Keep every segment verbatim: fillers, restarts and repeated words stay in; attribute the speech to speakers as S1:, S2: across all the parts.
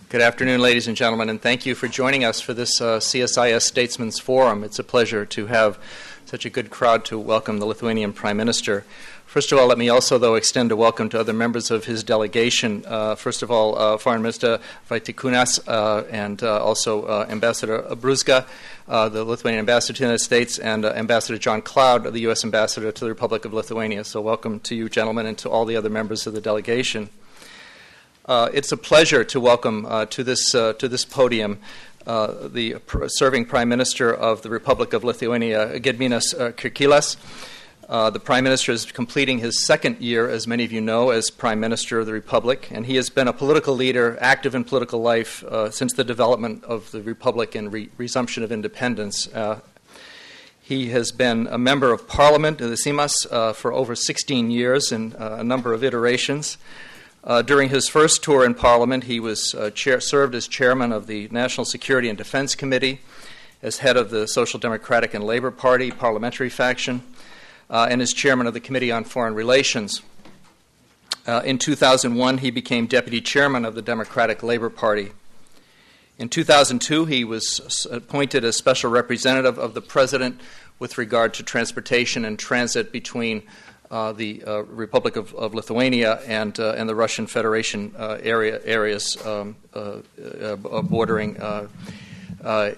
S1: Good afternoon, ladies and gentlemen, and thank you for joining us for this uh, C S I S Statesman's Forum. It's a pleasure to have such a good crowd to welcome the Lithuanian Prime Minister. First of all, let me also, though, extend a welcome to other members of his delegation. Uh, first of all, uh, Foreign Minister Vaitiekūnas uh, and uh, also uh, Ambassador Brūzga, uh, the Lithuanian Ambassador to the United States, and uh, Ambassador John Cloud, the U S Ambassador to the Republic of Lithuania. So welcome to you, gentlemen, and to all the other members of the delegation. Uh, it's a pleasure to welcome uh, to this uh, to this podium uh, the pr- serving Prime Minister of the Republic of Lithuania, Gediminas uh, Kirkilas. Uh, the Prime Minister is completing his second year, as many of you know, as Prime Minister of the Republic, and he has been a political leader, active in political life uh, since the development of the Republic and re- resumption of independence. Uh, he has been a member of Parliament, the Seimas, uh, for over sixteen years in uh, a number of iterations. Uh, during his first tour in Parliament, he was uh, chair, served as chairman of the National Security and Defense Committee, as head of the Social Democratic and Labour Party parliamentary faction, uh, and as chairman of the Committee on Foreign Relations. Uh, in two thousand one, he became deputy chairman of the Democratic Labour Party. In two thousand two, he was appointed as special representative of the President with regard to transportation and transit between Uh, the uh, Republic of, of Lithuania and uh, and the Russian Federation uh, area areas um, uh, uh, bordering uh, uh,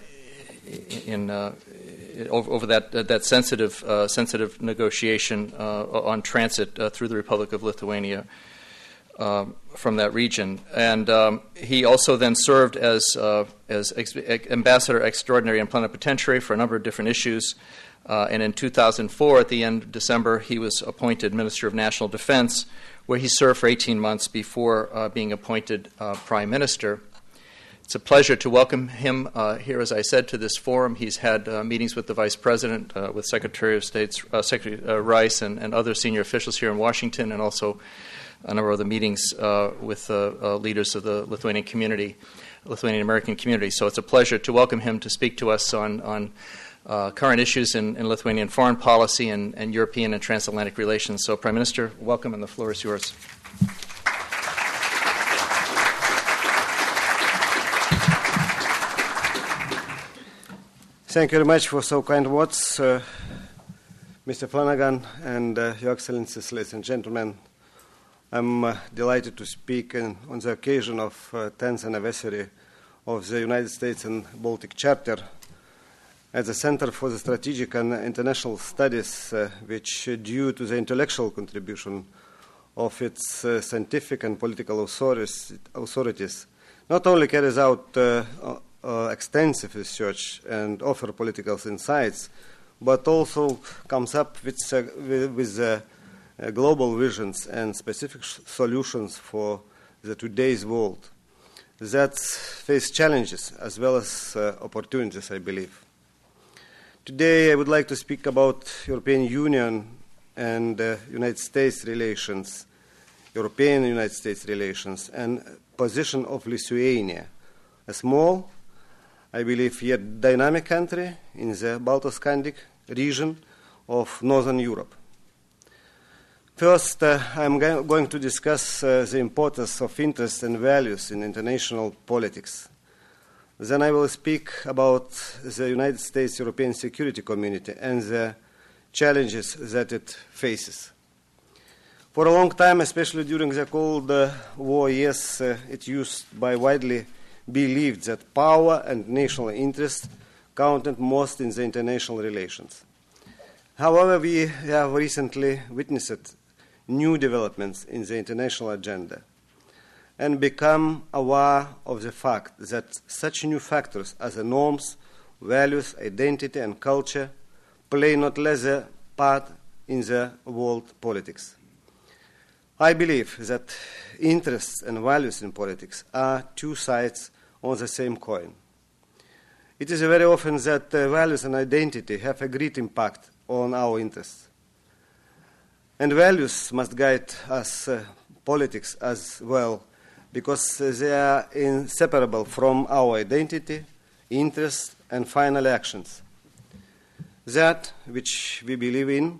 S1: in uh, over, over that uh, that sensitive uh, sensitive negotiation uh, on transit uh, through the Republic of Lithuania uh, from that region. And um, he also then served as uh, as ex- ambassador extraordinary and plenipotentiary for a number of different issues. Uh, and in two thousand four, at the end of December, he was appointed Minister of National Defense, where he served for eighteen months before uh, being appointed uh, Prime Minister. It's a pleasure to welcome him uh, here, as I said, to this forum. He's had uh, meetings with the Vice President, uh, with Secretary of State uh, Secretary uh, Rice, and, and other senior officials here in Washington, and also a number of the meetings uh, with uh, uh, leaders of the Lithuanian community, Lithuanian American community. So it's a pleasure to welcome him to speak to us on on. Uh, current issues in, in Lithuanian foreign policy and, and European and transatlantic relations. So, Prime Minister, welcome, and the floor is yours.
S2: Thank you very much for so kind words, uh, Mister Flanagan, and uh, Your Excellencies, ladies and gentlemen. I'm uh, delighted to speak in, on the occasion of uh, tenth anniversary of the United States and Baltic Charter, at the Center for the Strategic and International Studies, uh, which, uh, due to the intellectual contribution of its uh, scientific and political authorities, authorities, not only carries out uh, uh, extensive research and offer political insights, but also comes up with, uh, with, with uh, uh, global visions and specific sh- solutions for the today's world that face challenges as well as uh, opportunities, I believe. Today, I would like to speak about European Union and uh, United States relations, European and United States relations, and position of Lithuania, a small, I believe, yet dynamic country in the Balto-Scandic region of Northern Europe. First, uh, I'm go- going to discuss uh, the importance of interests and values in international politics. Then I will speak about the United States European security community and the challenges that it faces. For a long time, especially during the Cold uh, War years, uh, it used by widely believed that power and national interest counted most in the international relations. However, we have recently witnessed new developments in the international agenda and become aware of the fact that such new factors as the norms, values, identity, and culture play not less a part in the world politics. I believe that interests and values in politics are two sides on the same coin. It is very often that uh, values and identity have a great impact on our interests. And values must guide us, uh, politics as well, because they are inseparable from our identity, interests, and final actions. That which we believe in,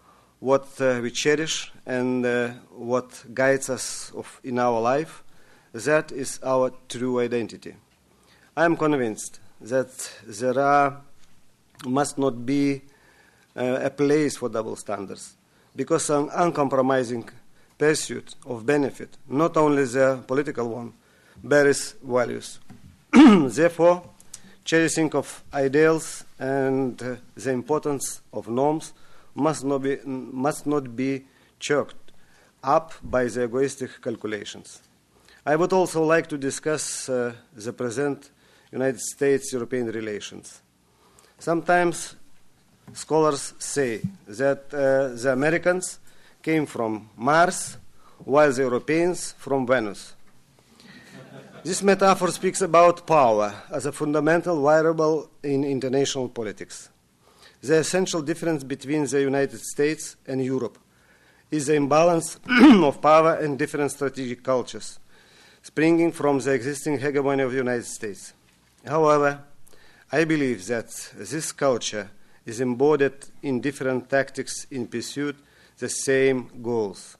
S2: what uh, we cherish, and uh, what guides us of, in our life, That is our true identity. I am convinced that there are, must not be uh, a place for double standards, because an uncompromising pursuit of benefit, not only the political one, bears values. Therefore, cherishing of ideals and uh, the importance of norms must not be, must not be choked up by the egoistic calculations. I would also like to discuss uh, the present United States-European relations. Sometimes scholars say that uh, the Americans came from Mars, while the Europeans from Venus. This metaphor speaks about power as a fundamental variable in international politics. The essential difference between the United States and Europe is the imbalance of power and different strategic cultures, springing from the existing hegemony of the United States. However, I believe that this culture is embodied in different tactics in pursuit of the same goals.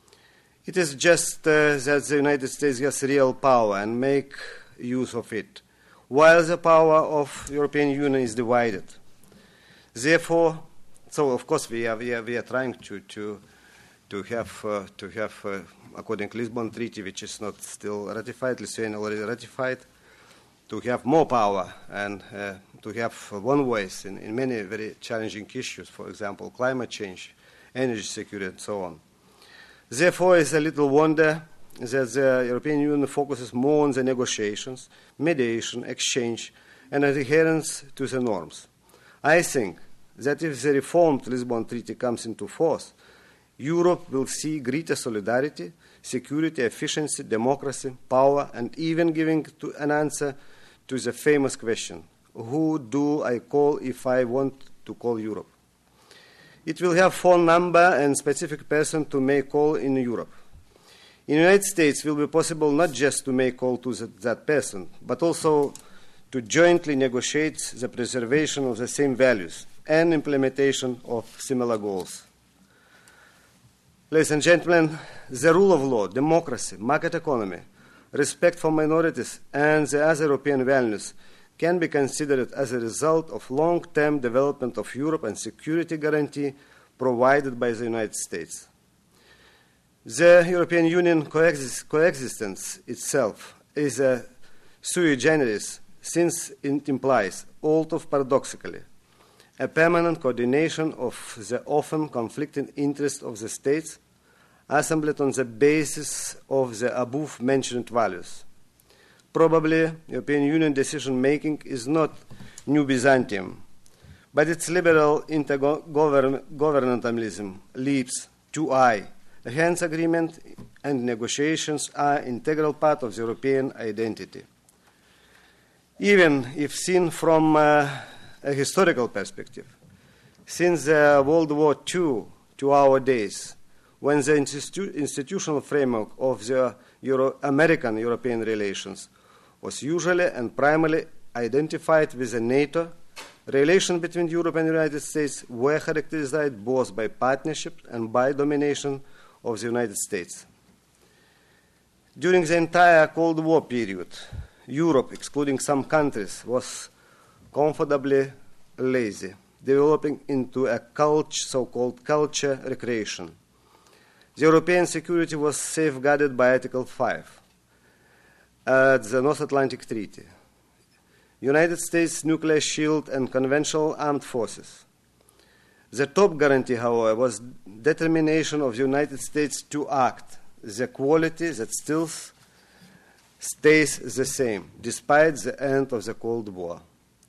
S2: It is just uh, that the United States has real power and make use of it, while the power of the European Union is divided. Therefore, so of course we are, we are, we are trying to, to, to have, uh, to have uh, according to Lisbon Treaty, which is not still ratified, Lithuania already ratified, to have more power and uh, to have one voice in, in many very challenging issues, for example, climate change, energy security, and so on. Therefore, it's a little wonder that the European Union focuses more on the negotiations, mediation, exchange, and adherence to the norms. I think that if the reformed Lisbon Treaty comes into force, Europe will see greater solidarity, security, efficiency, democracy, power, and even giving to an answer to the famous question, who do I call if I want to call Europe? It will have phone number and specific person to make call in Europe. In the United States, it will be possible not just to make call to the, that person, but also to jointly negotiate the preservation of the same values and implementation of similar goals. Ladies and gentlemen, the rule of law, democracy, market economy, respect for minorities, and the other European values can be considered as a result of long-term development of Europe and security guarantee provided by the United States. The European Union coexist- coexistence itself is a sui generis, since it implies, although paradoxically, a permanent coordination of the often conflicting interests of the states assembled on the basis of the above-mentioned values. Probably, European Union decision-making is not New Byzantium, but its liberal intergovernmentalism leaps too high. Hence, agreement and negotiations are an integral part of the European identity. Even if seen from uh, a historical perspective, since uh, World War Two to our days, when the institu- institutional framework of the Euro- American European relations was usually and primarily identified with the NATO, relations between Europe and the United States were characterized both by partnership and by domination of the United States. During the entire Cold War period, Europe, excluding some countries, was comfortably lazy, developing into a cult- so-called culture recreation. The European security was safeguarded by Article five at the North Atlantic Treaty, United States nuclear shield and conventional armed forces. The top guarantee, however, was determination of the United States to act, the quality that still stays the same, despite the end of the Cold War.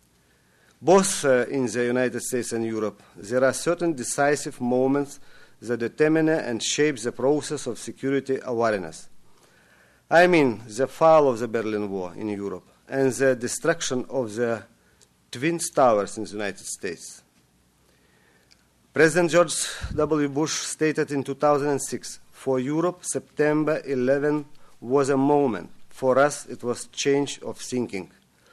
S2: Both uh, in the United States and Europe, there are certain decisive moments that determine and shape the process of security awareness. I mean the fall of the Berlin Wall in Europe and the destruction of the Twin Towers in the United States. President George W. Bush stated in two thousand six, for Europe, September eleventh was a moment. For us, it was change of thinking.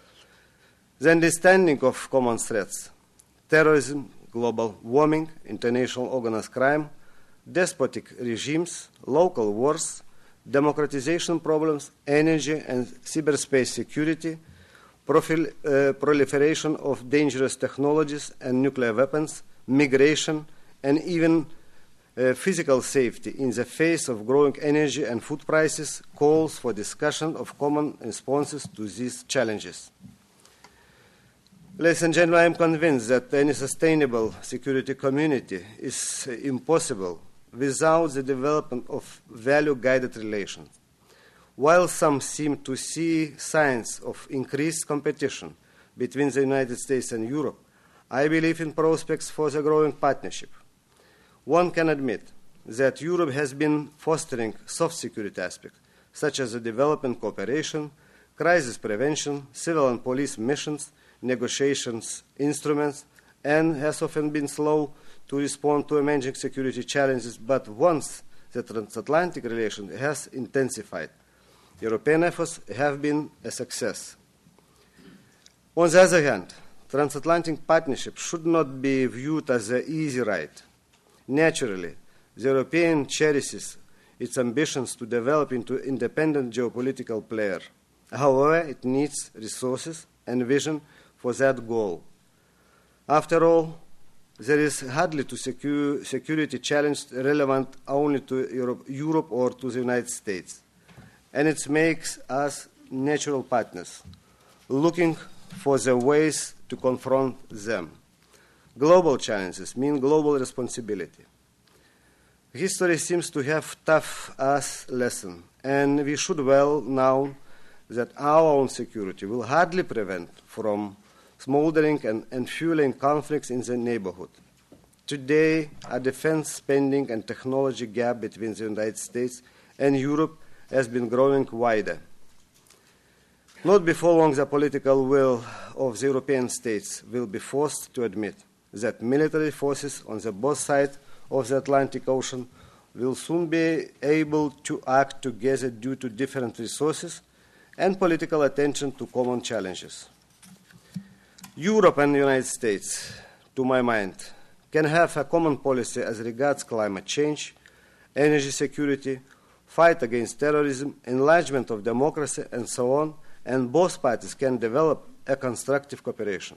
S2: The understanding of common threats, terrorism, global warming, international organized crime, despotic regimes, local wars, democratization problems, energy and cyberspace security, profil, uh, proliferation of dangerous technologies and nuclear weapons, migration, and even uh, physical safety in the face of growing energy and food prices calls for discussion of common responses to these challenges. Ladies and gentlemen, I am convinced that any sustainable security community is uh, impossible without the development of value-guided relations. While some seem to see signs of increased competition between the United States and Europe, I believe in prospects for the growing partnership. One can admit that Europe has been fostering soft security aspects, such as the development cooperation, crisis prevention, civil and police missions, negotiations instruments, and has often been slow to respond to emerging security challenges, but once the transatlantic relation has intensified, European efforts have been a success. On the other hand, transatlantic partnership should not be viewed as an easy ride. Naturally, the European cherishes its ambitions to develop into an independent geopolitical player. However, it needs resources and vision for that goal. After all, there is hardly to secure security challenge relevant only to Europe, Europe or to the United States, and it makes us natural partners, looking for the ways to confront them. Global challenges mean global responsibility. History seems to have taught us a lesson, and we should well know that our own security will hardly prevent from smoldering and, and fueling conflicts in the neighborhood. Today, a defense spending and technology gap between the United States and Europe has been growing wider. Not before long, the political will of the European states will be forced to admit that military forces on the both sides of the Atlantic Ocean will soon be able to act together due to different resources and political attention to common challenges. Europe and the United States, to my mind, can have a common policy as regards climate change, energy security, fight against terrorism, enlargement of democracy, and so on, and both parties can develop a constructive cooperation.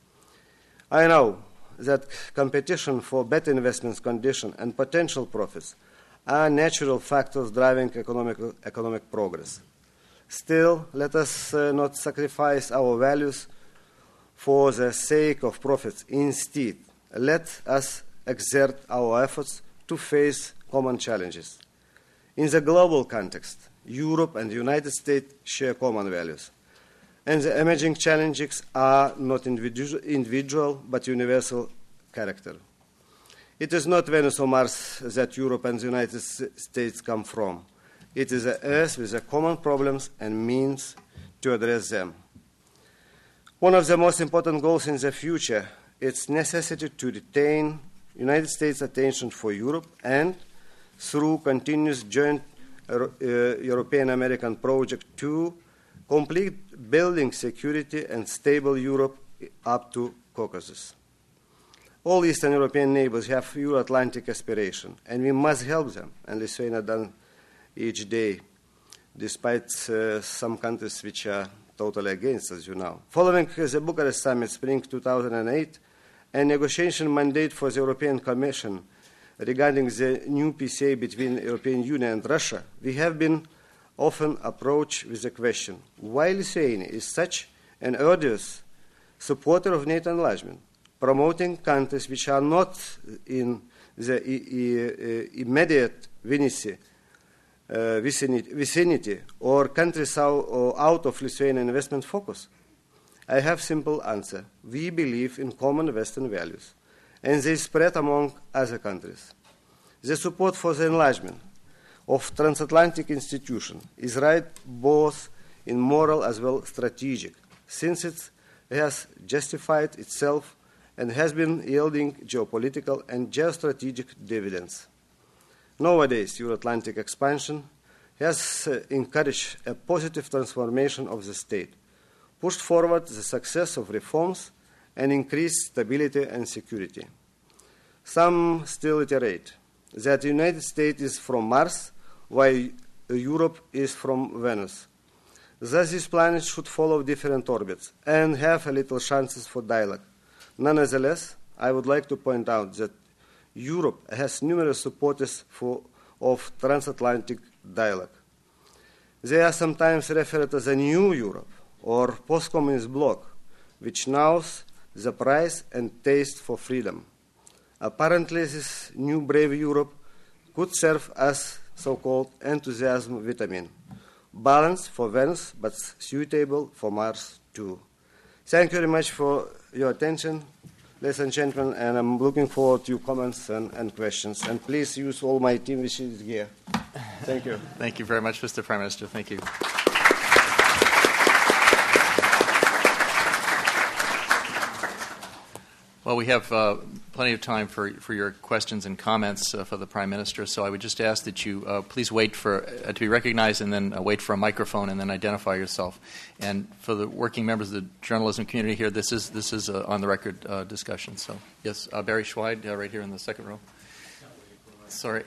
S2: I know that competition for better investment conditions and potential profits are natural factors driving economic, economic progress. Still, let us uh, not sacrifice our values for the sake of profits. Instead, let us exert our efforts to face common challenges. In the global context, Europe and the United States share common values, and the emerging challenges are not individual, individual but universal character. It is not Venus or Mars that Europe and the United States come from. It is the Earth with the common problems and means to address them. One of the most important goals in the future is necessity to retain United States attention for Europe and, through continuous joint uh, European-American project, to complete building security and stable Europe up to Caucasus. All Eastern European neighbors have Euro-Atlantic aspiration, and we must help them, and Lithuania does each day, despite uh, some countries which are totally against, as you know. Following the Bucharest Summit spring two thousand eight, a negotiation mandate for the European Commission regarding the new P C A between the European Union and Russia, we have been often approached with the question, why Lithuania is such an odious supporter of NATO enlargement, promoting countries which are not in the e e immediate vicinity, uh, vicinity, vicinity or countries out, or out of Lithuanian investment focus? I have simple answer. We believe in common Western values, and they spread among other countries. The support for the enlargement of transatlantic institutions is right both in moral as well as strategic, since it has justified itself and has been yielding geopolitical and geostrategic dividends. Nowadays, Euro-Atlantic expansion has uh, encouraged a positive transformation of the state, pushed forward the success of reforms, and increased stability and security. Some still iterate that the United States is from Mars, while Europe is from Venus. Thus, these planets should follow different orbits and have a little chances for dialogue. Nonetheless, I would like to point out that Europe has numerous supporters for, of transatlantic dialogue. They are sometimes referred as a new Europe or post-communist bloc, which knows the price and taste for freedom. Apparently, this new brave Europe could serve as so-called enthusiasm vitamin, balanced for Venus, but suitable for Mars too. Thank you very much for your attention, ladies and gentlemen, and I'm looking forward to your comments and, and questions. And please use all my team which is here. Thank you.
S1: Thank you very much, Mister Prime Minister. Thank you. Well, we have uh, plenty of time for, for your questions and comments uh, for the Prime Minister, so I would just ask that you uh, please wait for uh, to be recognized and then uh, wait for a microphone and then identify yourself. And for the working members of the journalism community here, this is this is a on-the-record uh, discussion. So, yes, uh, Barry Schweid, uh, right here in the second row. Sorry.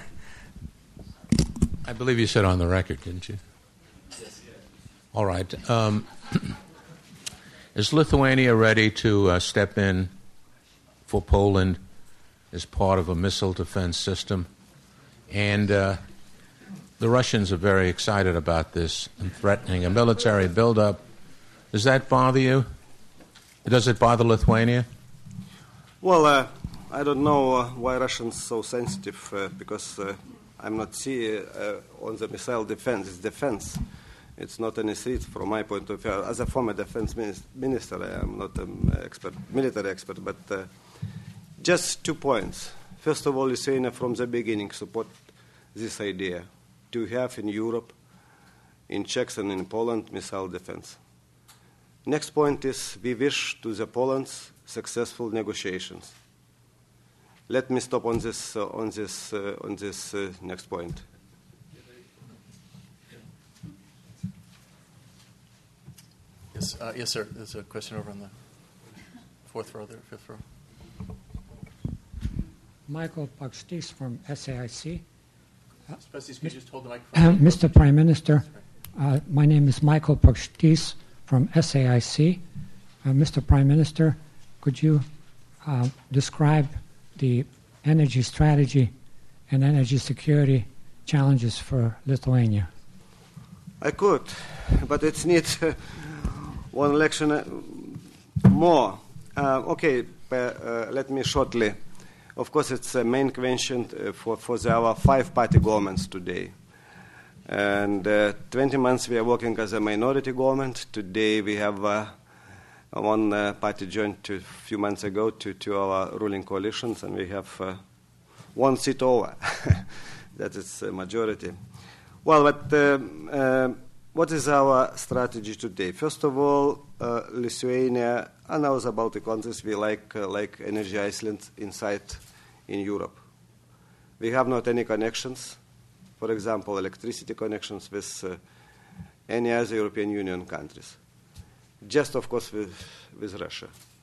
S3: I believe you said on the record, didn't you? Yes. All right. Um, is Lithuania ready to uh, step in for Poland as part of a missile defense system? And uh, the Russians are very excited about this and threatening a military buildup. Does that bother you? Does it bother Lithuania?
S2: Well, uh, I don't know uh, why Russians are so sensitive, uh, because uh, I'm not seeing uh, on the missile defense. It's defense. It's not any threat from my point of view. As a former defense minister, I am not an expert, military expert, but uh, just two points. First of all, Lithuania from the beginning support this idea to have in Europe, in Czech and in Poland, missile defense. Next point is we wish to the Poland's successful negotiations. Let me stop on this uh, on this uh, on this uh, next point.
S1: Yes, uh, yes, sir. There's a question over on the fourth row there, fifth row.
S4: Michael Pakstis from S A I C.
S1: Uh, could you just hold the microphone?
S4: Uh, Mister Prime Minister, uh, my name is Michael Pakstis from S A I C. Uh, Mister Prime Minister, could you uh, describe the energy strategy and energy security challenges for Lithuania?
S2: I could, but it needs uh, one election uh, more. Uh, okay, uh, uh, let me shortly. Of course, it's a main question uh, for, for the, our five-party governments today. And uh, twenty months we are working as a minority government. Today we have uh, one uh, party joined a few months ago to, to our ruling coalitions, and we have uh, one seat over. That is a majority. Well, but uh, uh, what is our strategy today? First of all, uh, Lithuania and other Baltic countries, we like uh, like energy islands inside in Europe. We have not any connections, for example, electricity connections with uh, any other European Union countries. Just, of course, with, with Russia.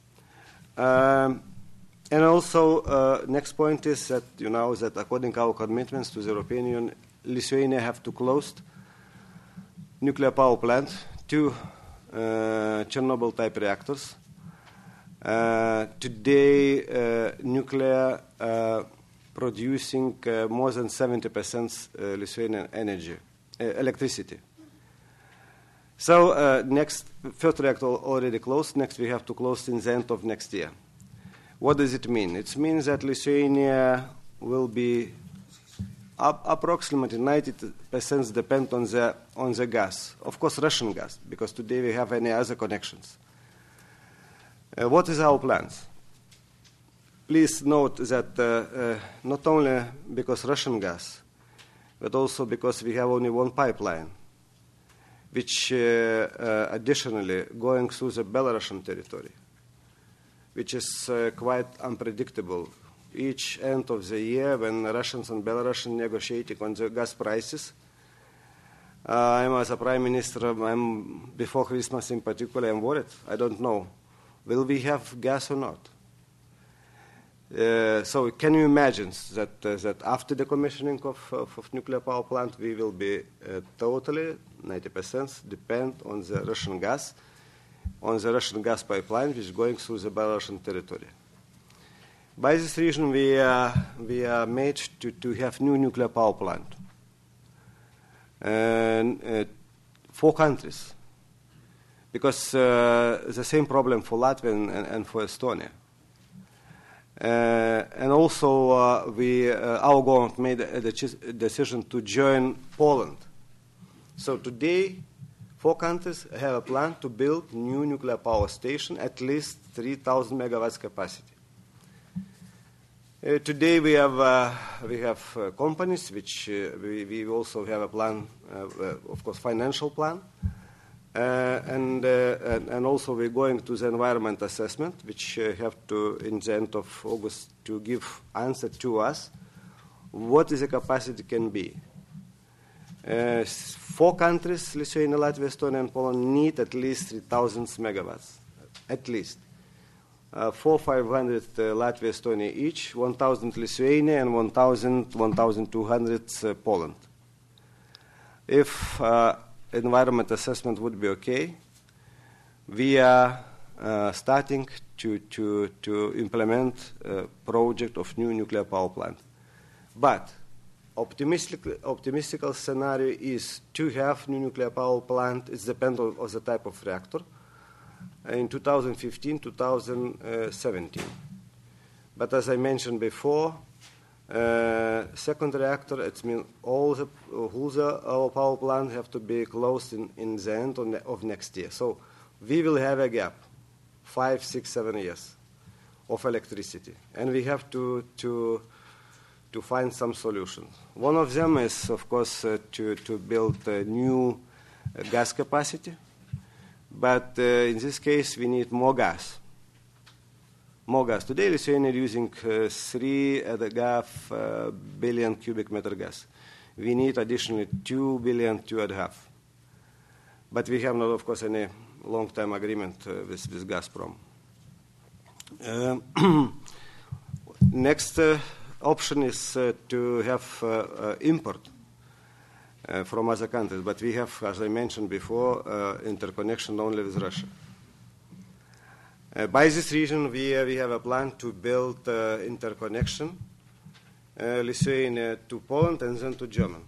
S2: Um, and also, uh, next point is that, you know, that according to our commitments to the European Union, Lithuania have to close nuclear power plant, two uh, Chernobyl-type reactors. Uh, today, uh, nuclear uh, producing uh, more than seventy percent uh, Lithuanian energy, uh, electricity. So uh, next, first reactor already closed. Next, we have to close in the end of next year. What does it mean? It means that Lithuania will be up approximately ninety percent depend on the on the gas. Of course, Russian gas, because today we have any other connections. Uh, what is our plans? Please note that uh, uh, not only because Russian gas, but also because we have only one pipeline, which uh, uh, additionally going through the Belarusian territory, which is uh, quite unpredictable. Each end of the year, when Russians and Belarusians negotiating on the gas prices, uh, I'm as a prime minister, I'm, before Christmas in particular, I'm worried. I don't know, will we have gas or not? Uh, so can you imagine that uh, that after the commissioning of, of, of nuclear power plant, we will be uh, totally ninety percent depend on the Russian gas, on the Russian gas pipeline which is going through the Belarusian territory. By this reason, we uh, we are made to, to have new nuclear power plant. And uh, four countries, because uh, the same problem for Latvia and, and for Estonia. Uh, and also, uh, we, uh, our government made a, a decision to join Poland. So today, four countries have a plan to build new nuclear power station, at least three thousand megawatts capacity. Uh, today, we have uh, we have uh, companies which uh, we, we also have a plan, uh, uh, of course, financial plan. Uh, and, uh, and and also we're going to the environment assessment, which uh, have to, in the end of August, to give answer to us what is the capacity can be. Uh, four countries, Lithuania, Latvia, Estonia, and Poland, need at least three thousand megawatts, at least. Uh, four, five hundred uh, Latvia, Estonia each, one thousand Lithuania, and one thousand, one thousand two hundred uh, Poland. If uh, environment assessment would be okay, we are uh, starting to, to, to implement a project of new nuclear power plant. But optimistic, optimistic scenario is to have new nuclear power plant. It depends on, on the type of reactor in two thousand fifteen, two thousand seventeen. But as I mentioned before, Uh, second reactor, it means all the all the our power plant have to be closed in, in the end of, ne of next year. So we will have a gap, five, six, seven years of electricity, and we have to to to find some solutions. One of them is, of course, uh, to to build a new uh, gas capacity, but uh, in this case we need more gas. More gas. Today, Lithuania is using uh, three and a half uh, billion cubic meter gas. We need additionally two billion, two and a half. But we have not, of course, any long-term agreement uh, with, with Gazprom. Uh, next uh, option is uh, to have uh, uh, import uh, from other countries. But we have, as I mentioned before, uh, interconnection only with Russia. Uh, by this reason, we, uh, we have a plan to build uh, interconnection, uh, Lithuania to Poland and then to Germany.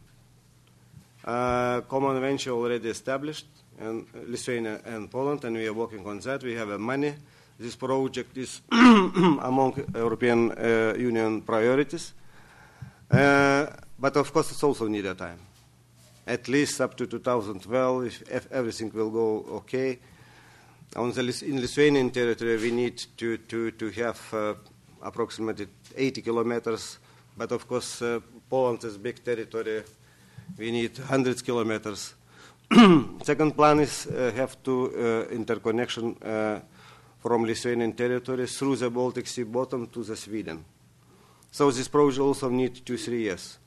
S2: Uh, common venture already established, and uh, Lithuania and Poland, and we are working on that. We have uh, money. This project is among European uh, Union priorities. Uh, but of course, it's also needed time. At least up to two thousand twelve, if, if everything will go okay. On the, in Lithuanian territory, we need to, to, to have uh, approximately eighty kilometers, but of course, uh, Poland is a big territory. We need hundreds of kilometers. Second plan is uh, have to uh, interconnection uh, from Lithuanian territory through the Baltic Sea bottom to the Sweden. So this project also needs two, three years.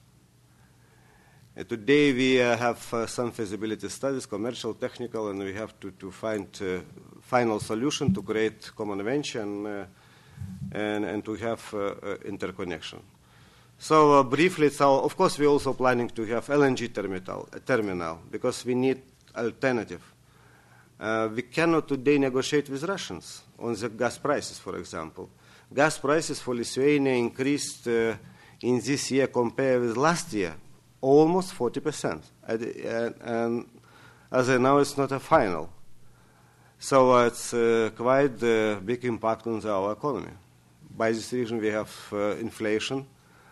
S2: Uh, today we uh, have uh, some feasibility studies, commercial, technical, and we have to, to find uh, final solution to create common venture and, uh, and, and to have uh, uh, interconnection. So uh, briefly, it's our, of course we're also planning to have L N G terminal, uh, terminal because we need alternative. Uh, we cannot today negotiate with Russians on the gas prices, for example. Gas prices for Lithuania increased uh, in this year compared with last year, almost forty percent. And, and, and as I know, it's not a final. So uh, it's uh, quite a big impact on the, our economy. By this reason, we have uh, inflation.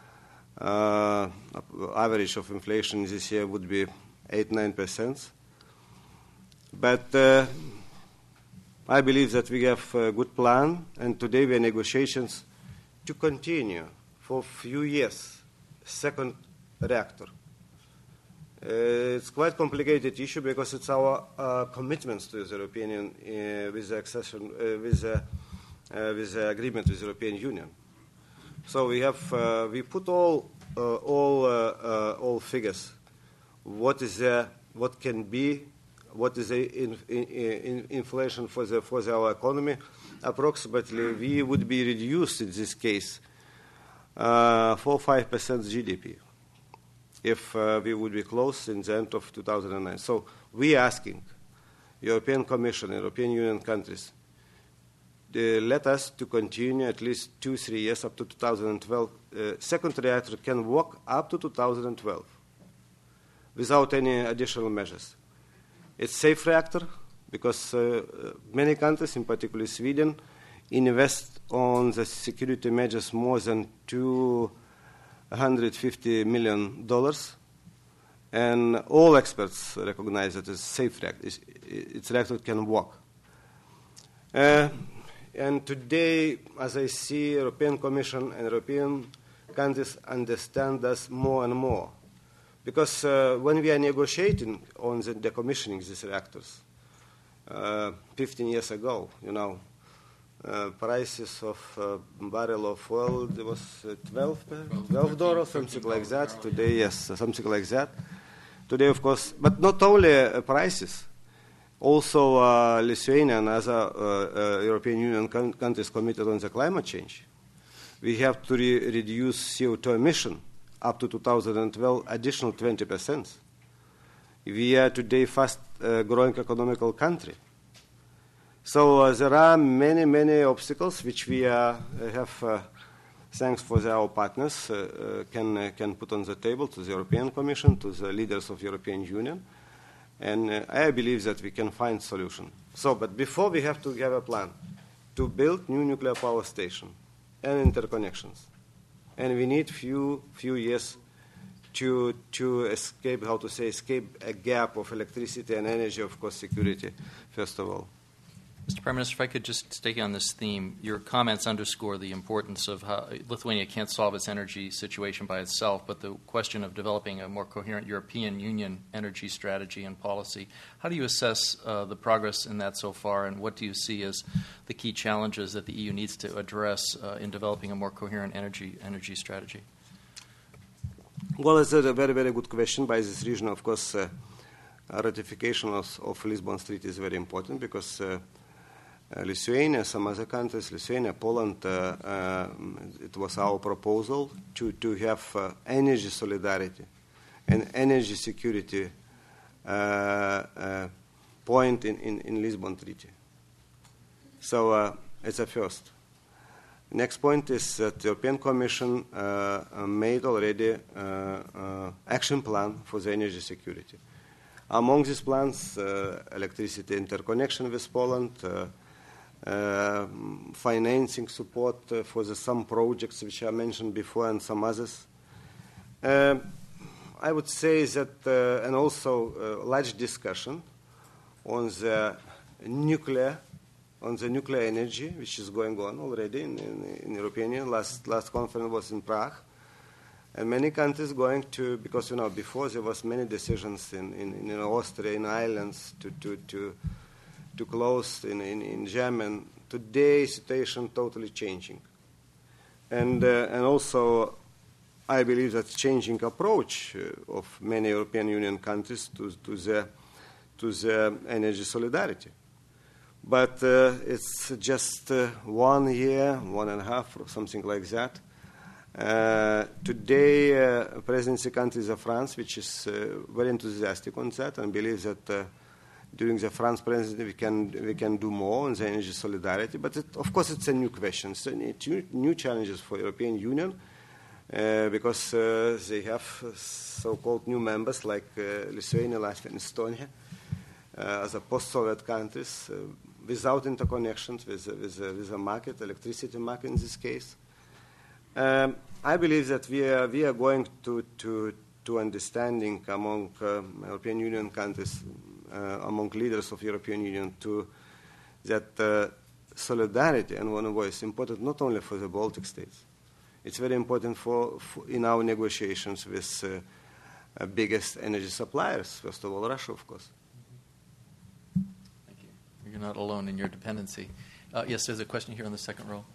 S2: Uh, average of inflation this year would be eight, nine percent. But uh, I believe that we have a good plan, and today we have negotiations to continue for a few years, second reactor. Uh, it's quite a complicated issue because it's our uh, commitments to the European Union uh, with the accession, uh, with, the, uh, with the agreement with the European Union. So we have uh, we put all uh, all uh, uh, all figures. What is the what can be? What is the in, in, in inflation for the for the, our economy? Approximately, we would be reduced in this case uh, four or five percent G D P if uh, we would be close in the end of two thousand nine. So we are asking European Commission, European Union countries, uh, let us to continue at least two, three years up to two thousand twelve. Uh, second reactor can work up to two thousand twelve without any additional measures. It's safe reactor because uh, many countries, in particular Sweden, invest on the security measures more than two hundred fifty million dollars, and all experts recognize that it's safe reactor. It's, its reactor can work. Uh, and today, as I see, European Commission and European countries understand us more and more, because uh, when we are negotiating on the decommissioning these reactors, uh, fifteen years ago, you know. Uh, prices of uh, barrel of oil, there was uh, twelve, twelve dollars, something like that. Today, yes, something like that. Today, of course, but not only uh, prices, also uh, Lithuania and other uh, uh, European Union con- countries committed on the climate change. We have to re- reduce C O two emission up to two thousand twelve, additional twenty percent. We are today fast uh, growing economical country. So uh, there are many, many obstacles which we uh, have, uh, thanks for the, our partners, uh, uh, can, uh, can put on the table to the European Commission, to the leaders of European Union, and uh, I believe that we can find solution. So, but before we have to have a plan to build new nuclear power station and interconnections, and we need few few years to to escape, how to say, escape a gap of electricity and energy, of course, security, first of all.
S1: Mister Prime Minister, if I could just stay on this theme, your comments underscore the importance of how Lithuania can't solve its energy situation by itself, but the question of developing a more coherent European Union energy strategy and policy. How do you assess uh, the progress in that so far, and what do you see as the key challenges that the E U needs to address uh, in developing a more coherent energy energy strategy?
S2: Well, it's a very, very good question. By this reason, of course, uh, ratification of, of Lisbon Treaty is very important because uh, Uh, Lithuania, some other countries, Lithuania, Poland, uh, uh, it was our proposal to, to have uh, energy solidarity and energy security uh, uh, point in, in, in Lisbon Treaty. So uh, it's a first. Next point is that the European Commission uh, made already uh, uh, action plan for the energy security. Among these plans, uh, electricity interconnection with Poland, uh, Uh, financing support uh, for the some projects which I mentioned before and some others. Uh, I would say that, uh, and also uh, large discussion on the nuclear, on the nuclear energy, which is going on already in, in, in European Union. Last last conference was in Prague, and many countries going to, because you know before there was many decisions in in, in Austria, in Ireland to to to. to close in, in, in German. Today, situation totally changing. And, uh, and also, I believe that changing approach uh, of many European Union countries to, to, the, to the energy solidarity. But uh, it's just uh, one year, one and a half, or something like that. Uh, today, uh, presidency countries of France, which is uh, very enthusiastic on that and believes that uh, during the France presidency, we can we can do more on the energy solidarity. But it, of course, it's a new question. It's a new, new challenges for European Union uh, because uh, they have so-called new members like uh, Lithuania, Latvia, and Estonia uh, as a post-Soviet countries uh, without interconnections with with, uh, with a market, electricity market in this case. Um, I believe that we are we are going to to to understanding among uh, European Union countries. Uh, among leaders of European Union to that uh, solidarity and one voice is important not only for the Baltic states. It's very important for, for in our negotiations with uh, uh, biggest energy suppliers, first of all Russia, of course.
S1: Thank you. You're not alone in your dependency. Uh, yes, there's a question here in the second row.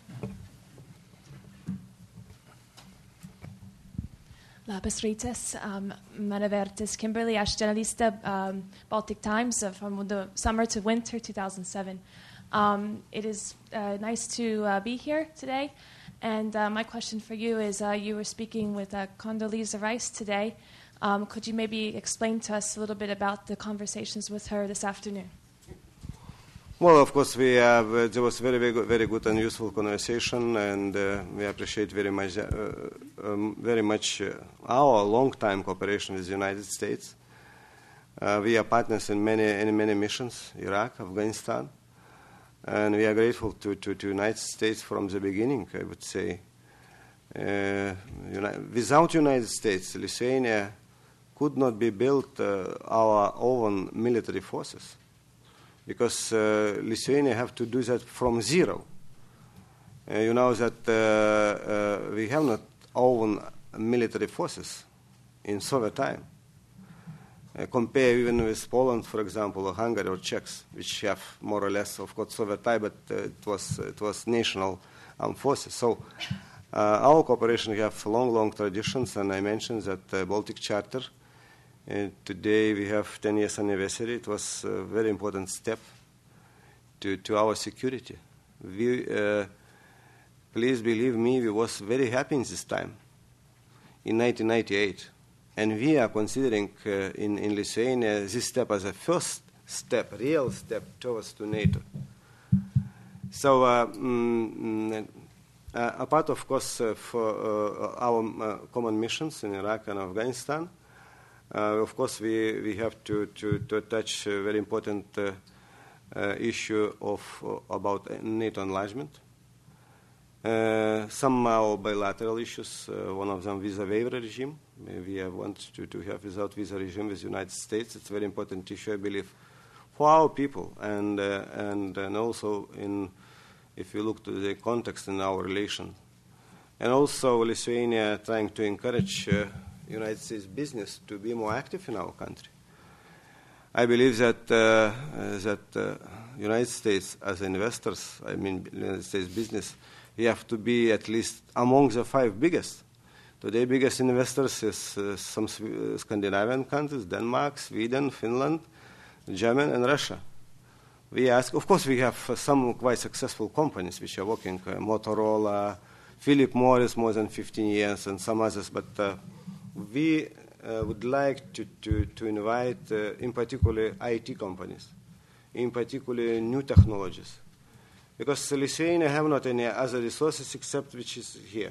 S5: Labas rytas. Um, Mana vērtis Kimberly, aš žurnalista um, Baltic Times uh, from the summer to winter two thousand seven. Um, it is uh, nice to uh, be here today, And uh, my question for you is, uh, you were speaking with uh, Condoleezza Rice today. Um, could you maybe explain to us a little bit about the conversations with her this afternoon?
S2: Well, of course, we have, uh, there was very, very good, very good and useful conversation, and uh, we appreciate very much, uh, um, very much uh, our long-time cooperation with the United States. Uh, we are partners in many, in many missions, Iraq, Afghanistan, and we are grateful to, to, to United States from the beginning, I would say. Uh, uni- without United States, Lithuania could not be built uh, our own military forces, because uh, Lithuania have to do that from zero. Uh, you know that uh, uh, we have not own military forces in Soviet time. Uh, compare even with Poland, for example, or Hungary or Czechs, which have more or less, of course, Soviet time, but uh, it was it was national armed forces. So uh, our cooperation, we have long, long traditions, and I mentioned that uh, Baltic Charter. Uh, today we have ten years anniversary. It was a very important step to, to our security. We, uh, please believe me, we was very happy in this time, in nineteen ninety-eight. And we are considering uh, in, in Lithuania this step as a first step, real step towards to NATO. So uh, mm, uh, apart, of course, uh, for uh, our uh, common missions in Iraq and Afghanistan, Uh, of course, we, we have to, to, to attach a very important uh, uh, issue of uh, about NATO enlargement. Uh, some are bilateral issues. Uh, one of them, visa waiver regime. We uh, want to, to have without visa regime with the United States. It's a very important issue, I believe, for our people, and uh, and and also in if you look to the context in our relation, and also Lithuania trying to encourage Uh, United States business to be more active in our country. I believe that uh, uh, that uh, United States as investors, I mean United States business, we have to be at least among the five biggest. Today, biggest investors is uh, some uh, Scandinavian countries: Denmark, Sweden, Finland, Germany, and Russia. We ask, of course, we have uh, some quite successful companies which are working: uh, Motorola, Philip Morris, more than fifteen years, and some others, but. Uh, We uh, would like to, to, to invite, uh, in particular, I T companies, in particular, new technologies, because Lithuania have not any other resources except which is here.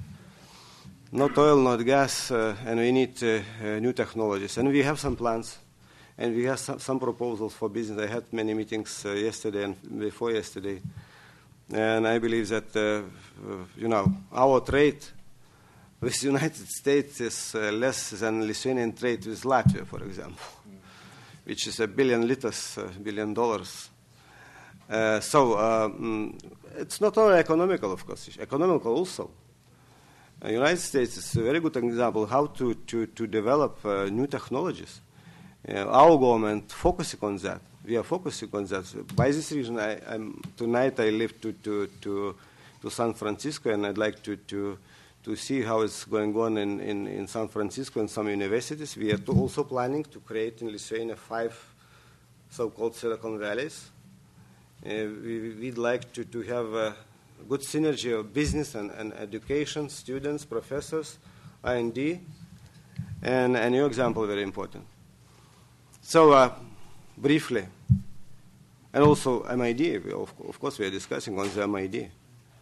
S2: Not oil, not gas, uh, and we need uh, uh, new technologies. And we have some plans, and we have some, some proposals for business. I had many meetings uh, yesterday and before yesterday, and I believe that, uh, uh, you know, our trade with the United States is uh, less than Lithuanian trade with Latvia, for example, mm. which is a billion liters, a billion dollars. Uh, so uh, mm, it's not only economical, of course, it's economical also. The uh, United States is a very good example how to, to, to develop uh, new technologies. Uh, our government focusing on that. We are focusing on that. By this reason, I, I'm, tonight I live to, to, to, to San Francisco, and I'd like to, to to see how it's going on in, in, in San Francisco and some universities. We are also planning to create in Lithuania five so-called Silicon Valleys. Uh, we, we'd like to, to have a good synergy of business and, and education, students, professors, R and D, and a new example, very important. So, uh, briefly, and also M I D, we, of, of course we are discussing on the M I D.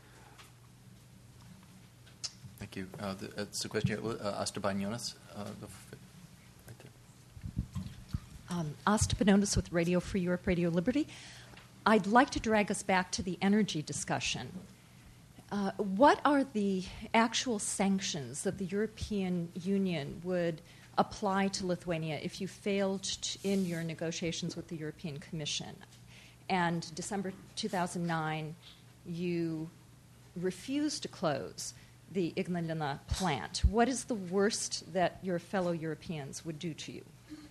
S1: Thank you. Uh, the, it's a question uh, Astabanionis. Uh, right there.
S6: Um, Astabanionis with Radio Free Europe, Radio Liberty. I'd like to drag us back to the energy discussion. Uh, what are the actual sanctions that the European Union would apply to Lithuania if you failed t- in your negotiations with the European Commission? And December two thousand nine, you refused to close the Ignalina plant. What is the worst that your fellow Europeans would do to you?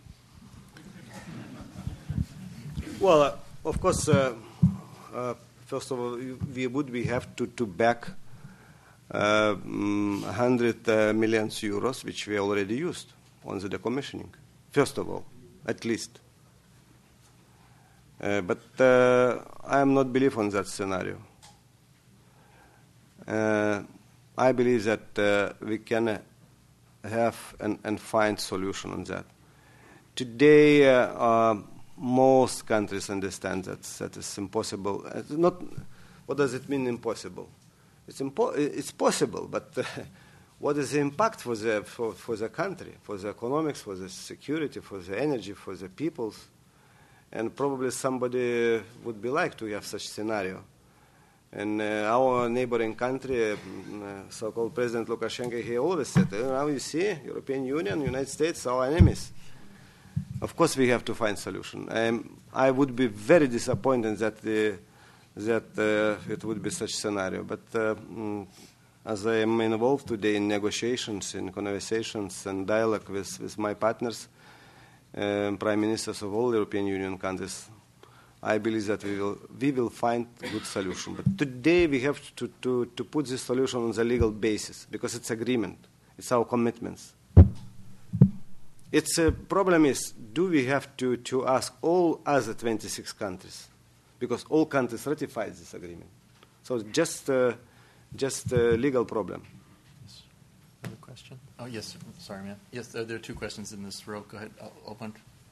S2: Well, uh, of course, uh, uh, first of all, we would we have to, to back uh, um, one hundred uh, million euros, which we already used on the decommissioning, first of all, at least. Uh, but uh, I am not believe on that scenario. uh, I believe that uh, we can uh, have and, and find solution on that. Today, uh, uh, most countries understand that that is impossible. It's not. What does it mean, impossible? It's impo- It's possible, but uh, what is the impact for the for, for the country, for the economics, for the security, for the energy, for the peoples? And probably somebody would be like to have such scenario. And uh, our neighboring country, uh, so-called President Lukashenko, he always said, oh, now you see, European Union, United States, our enemies. Of course, we have to find solution. Um, I would be very disappointed that the, that uh, it would be such scenario. But uh, mm, as I am involved today in negotiations, in conversations, and dialogue with, with my partners, um, prime ministers of all European Union countries, I believe that we will we will find a good solution. But today we have to, to, to put this solution on the legal basis because it's agreement. It's our commitments. Its uh, problem is, do we have to, to ask all other twenty-six countries? Because all countries ratified this agreement. So just uh, just a legal problem.
S1: Yes. Another question? Oh, yes. Sorry, ma'am. Yes, there, there are two questions in this row. Go ahead. I'll open.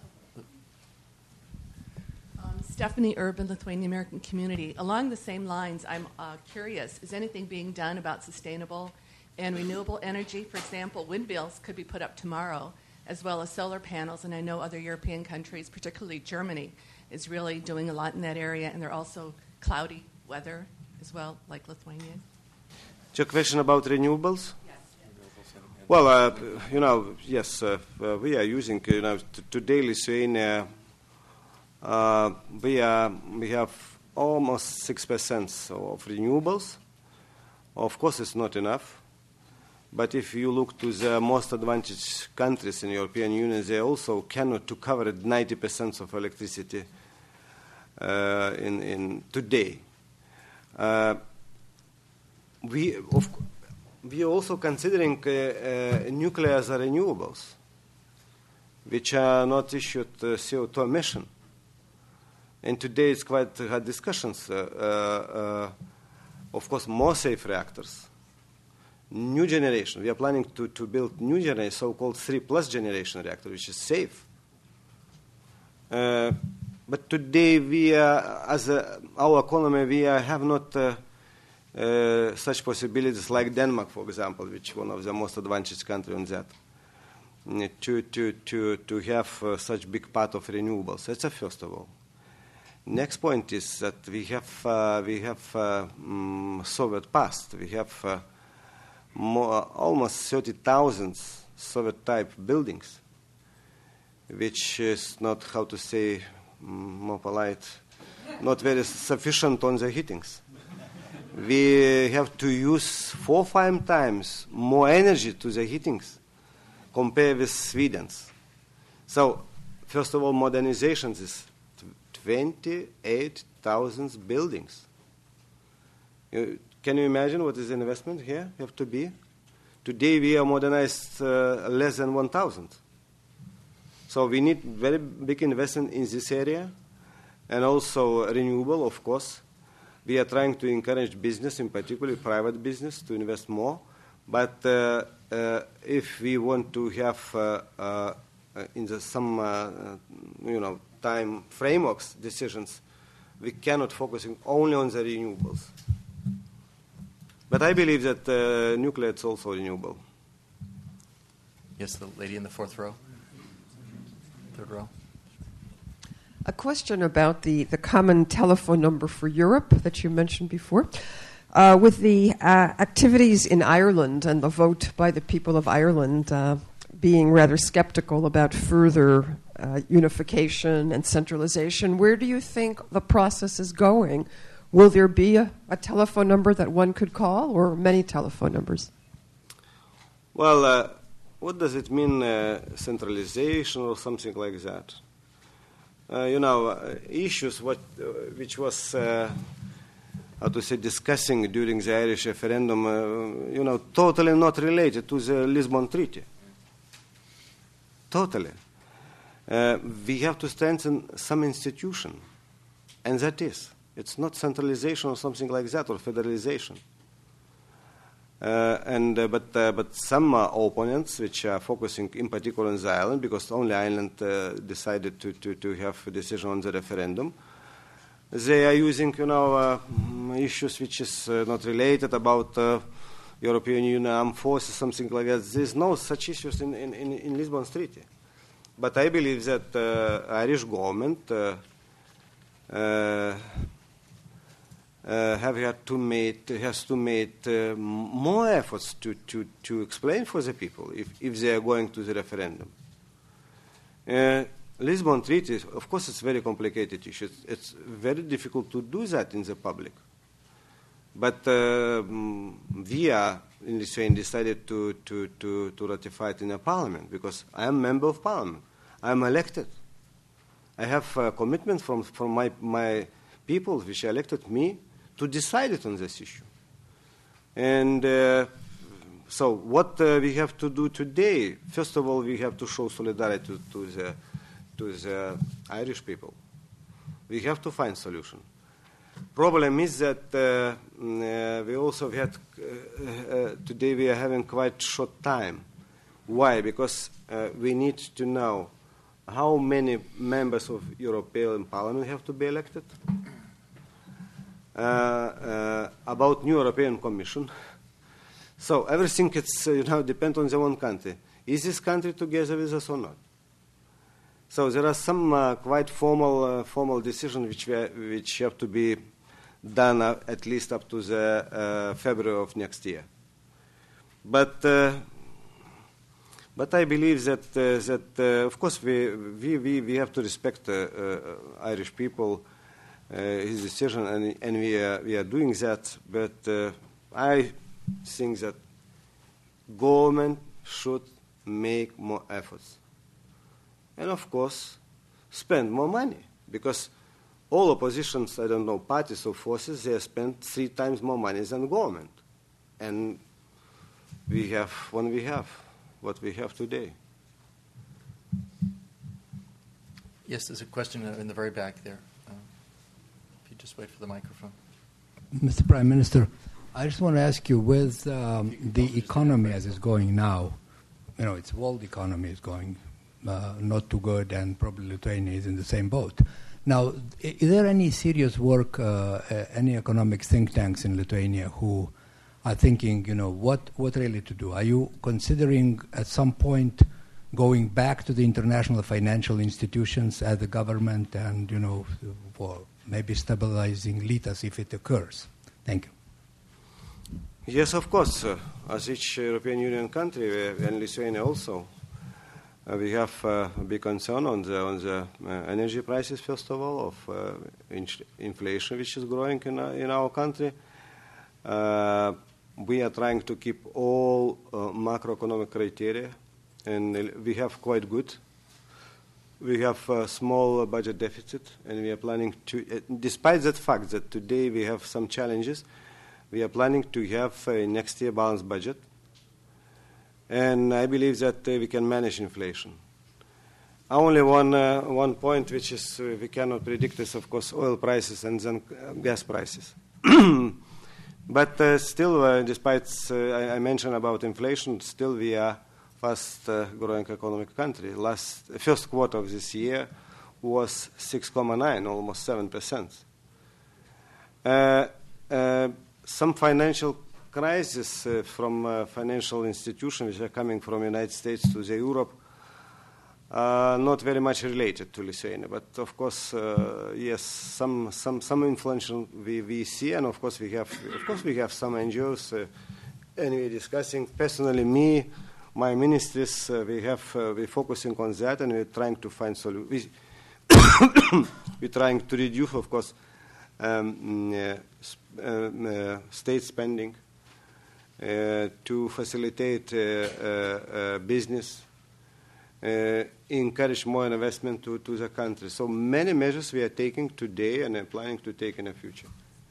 S7: Um, Stephanie Urban, Lithuanian American Community. Along the same lines, I'm uh, curious, is anything being done about sustainable and renewable energy? For example, windmills could be put up tomorrow, as well as solar panels, and I know other European countries, particularly Germany, is really doing a lot in that area, and they're also cloudy weather as well, like Lithuania.
S2: Your question about renewables? Yes. Well, uh, you know, yes, uh, uh, we are using, you know, t- today Lithuania, uh, we, are, we have almost six percent of renewables. Of course, it's not enough. But if you look to the most advantaged countries in the European Union, they also cannot to cover ninety percent of electricity uh, in, in today. Uh, we, of, we are also considering uh, uh, nuclear as a renewables, which are not issued uh, C O two emission. And today it's quite hard discussions. Uh, uh, uh, of course, more safe reactors. New generation. We are planning to, to build new generation, so-called three plus generation reactor, which is safe. Uh, but today we are, as a, our economy, we are, have not uh, uh, such possibilities like Denmark, for example, which is one of the most advantaged countries on that, uh, to, to, to, to have uh, such big part of renewables. That's a first of all. Next point is that we have, uh, we have uh, um, Soviet past. We have uh, More, almost thirty thousand Soviet-type buildings, which is not, how to say, more polite, not very sufficient on the heatings. We have to use four or five times more energy to the heatings compared with Sweden's. So, first of all, modernization is twenty-eight thousand buildings. You, Can you imagine what is the investment here have to be? Today we are modernized uh, less than one thousand. So we need very big investment in this area, and also renewable, of course. We are trying to encourage business, in particular private business, to invest more. But uh, uh, if we want to have uh, uh, in the, some uh, you know time frameworks decisions, we cannot focus only on the renewables. But I believe that uh, nuclear is also renewable.
S1: Yes, the lady in the fourth row. Third row.
S8: A question about the, the common telephone number for Europe that you mentioned before. Uh, with the uh, activities in Ireland and the vote by the people of Ireland uh, being rather skeptical about further uh, unification and centralization, where do you think the process is going? Will there be a, a telephone number that one could call, or many telephone numbers?
S2: Well, uh, what does it mean, uh, centralization or something like that? Uh, you know, uh, issues what, uh, which was, uh, how to say, discussing during the Irish referendum, uh, you know, totally not related to the Lisbon Treaty. Totally. Uh, we have to strengthen some institution, and that is. It's not centralization or something like that, or federalization. Uh, and uh, but uh, but some uh, opponents, which are focusing in particular on the island, because only island uh, decided to, to, to have a decision on the referendum, they are using you know uh, issues which is uh, not related about uh, European Union armed forces, something like that. There's no such issues in in, in, in Lisbon Treaty. But I believe that uh, Irish government uh, uh, Uh, have had to make has to make uh, more efforts to, to, to explain for the people if, if they are going to the referendum. Uh, Lisbon Treaty, of course, it's a very complicated issue. It's, it's very difficult to do that in the public. But uh, we are in Lithuania decided to, to, to, to ratify it in a parliament because I am a member of parliament. I am elected. I have a commitment from, from my, my people which elected me to decide it on this issue. And uh, so what uh, we have to do today, first of all, we have to show solidarity to, to, the, to the Irish people. We have to find solution. Problem is that uh, uh, we also had, uh, uh, today we are having quite short time. Why? Because uh, we need to know how many members of European Parliament have to be elected, Uh, uh, about new European Commission. So everything it's, uh, you know, depends on the one country. Is this country together with us or not? So there are some uh, quite formal uh, formal decisions which, we are, which have to be done uh, at least up to the uh, February of next year. But uh, but I believe that uh, that uh, of course we, we we we have to respect uh, uh, Irish people. Uh, his decision, and, and we, are, we are doing that, but uh, I think that government should make more efforts. And of course, spend more money, because all oppositions, I don't know, parties or forces, they spend three times more money than government. And we have when we have what we have today.
S1: Yes, there's a question in the very back there. Just wait for the microphone.
S9: Mister Prime Minister, I just want to ask you, with um, the economy as it's going now, you know, its world economy is going uh, not too good, and probably Lithuania is in the same boat. Now, is there any serious work, uh, uh, any economic think tanks in Lithuania who are thinking, you know, what, what really to do? Are you considering at some point going back to the international financial institutions as the government and, you know, for maybe stabilizing litas if it occurs? Thank you.
S2: Yes, of course. Uh, as each European Union country, uh, and Lithuania also, uh, we have uh, a big concern on the, on the uh, energy prices, first of all, of uh, in- inflation which is growing in, uh, in our country. Uh, we are trying to keep all uh, macroeconomic criteria, and we have quite good. We have a small budget deficit, and we are planning to, uh, despite that fact that today we have some challenges, we are planning to have a next year balanced budget. And I believe that uh, we can manage inflation. Only one, uh, one point which is uh, we cannot predict is, of course, oil prices and then uh, gas prices. But uh, still, uh, despite uh, I, I mentioned about inflation, still we are fast uh, growing economic country. Last first quarter of this year was six point nine, almost seven percent. Uh, uh, some financial crisis uh, from uh, financial institutions which are coming from the United States to the Europe are not very much related to Lithuania. But of course, uh, yes, some some some influence we, we see, and of course we have of course we have some N G Os, uh, and we're discussing. Personally, me. My ministries, uh, we have, uh, we're focusing on that, and we're trying to find solutions. We we're trying to reduce, of course, um, uh, sp- uh, uh, state spending uh, to facilitate uh, uh, uh, business, uh, encourage more investment to, to the country. So many measures we are taking today and are planning to take in the future.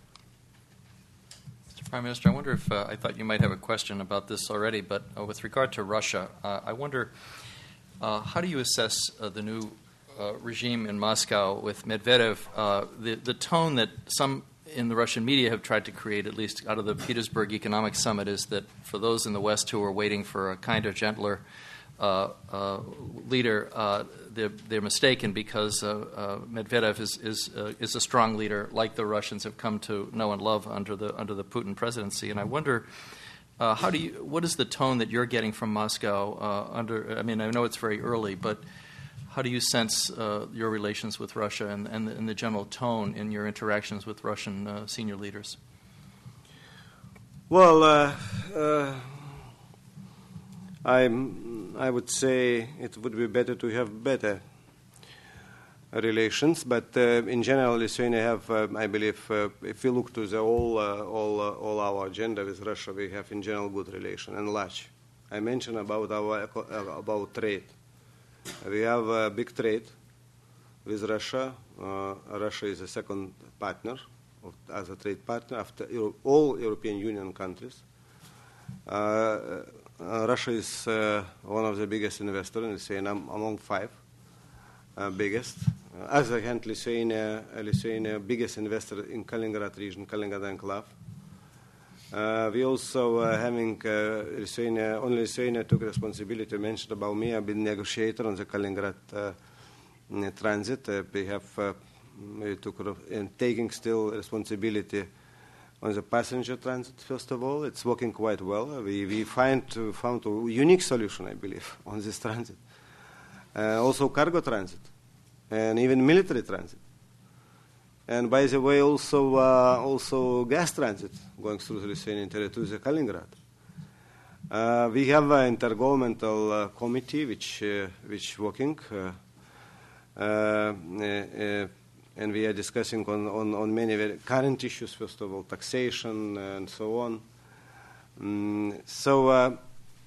S1: Prime Minister, I wonder if uh, I thought you might have a question about this already, but uh, with regard to Russia, uh, I wonder uh, how do you assess uh, the new uh, regime in Moscow with Medvedev, uh, the, the tone that some in the Russian media have tried to create, at least out of the Petersburg Economic Summit, is that for those in the West who are waiting for a kinder, gentler uh, uh, leader, uh, they're, they're mistaken, because uh, uh, Medvedev is is, uh, is a strong leader, like the Russians have come to know and love under the under the Putin presidency. And I wonder, uh, how do you? What is the tone that you're getting from Moscow? Uh, under, I mean, I know it's very early, but how do you sense uh, your relations with Russia and, and, the, and the general tone in your interactions with Russian uh, senior leaders?
S2: Well, uh, uh, I'm, I would say it would be better to have better relations, but uh, in general, Lithuania have, uh, I believe, uh, if we look to the all, uh, all, uh, all our agenda with Russia, we have in general good relation and large. I mentioned about our about trade. We have a big trade with Russia. Uh, Russia is the second partner of, as a trade partner after Euro- all European Union countries. Uh, uh, Russia is uh, one of the biggest investors in Lithuania, among five uh, biggest. Uh, as a hand, Lithuania, uh, Lithuania biggest investor in Kaliningrad region, Kaliningrad enclave. Uh, we also uh, having uh, Lithuania, only Lithuania took responsibility. Mentioned about me, I've been negotiator on the Kaliningrad uh, transit. Uh, we have uh, we took and taking still responsibility on the passenger transit. First of all, it's working quite well. We we find uh, found a unique solution, I believe, on this transit. Uh, also cargo transit, and even military transit. And by the way, also uh, also gas transit going through the Lithuanian territory to the Kaliningrad. Uh, we have an intergovernmental uh, committee which uh, which working, uh, uh, uh, and we are discussing on, on, on many very current issues. First of all, taxation and so on. Um, so uh,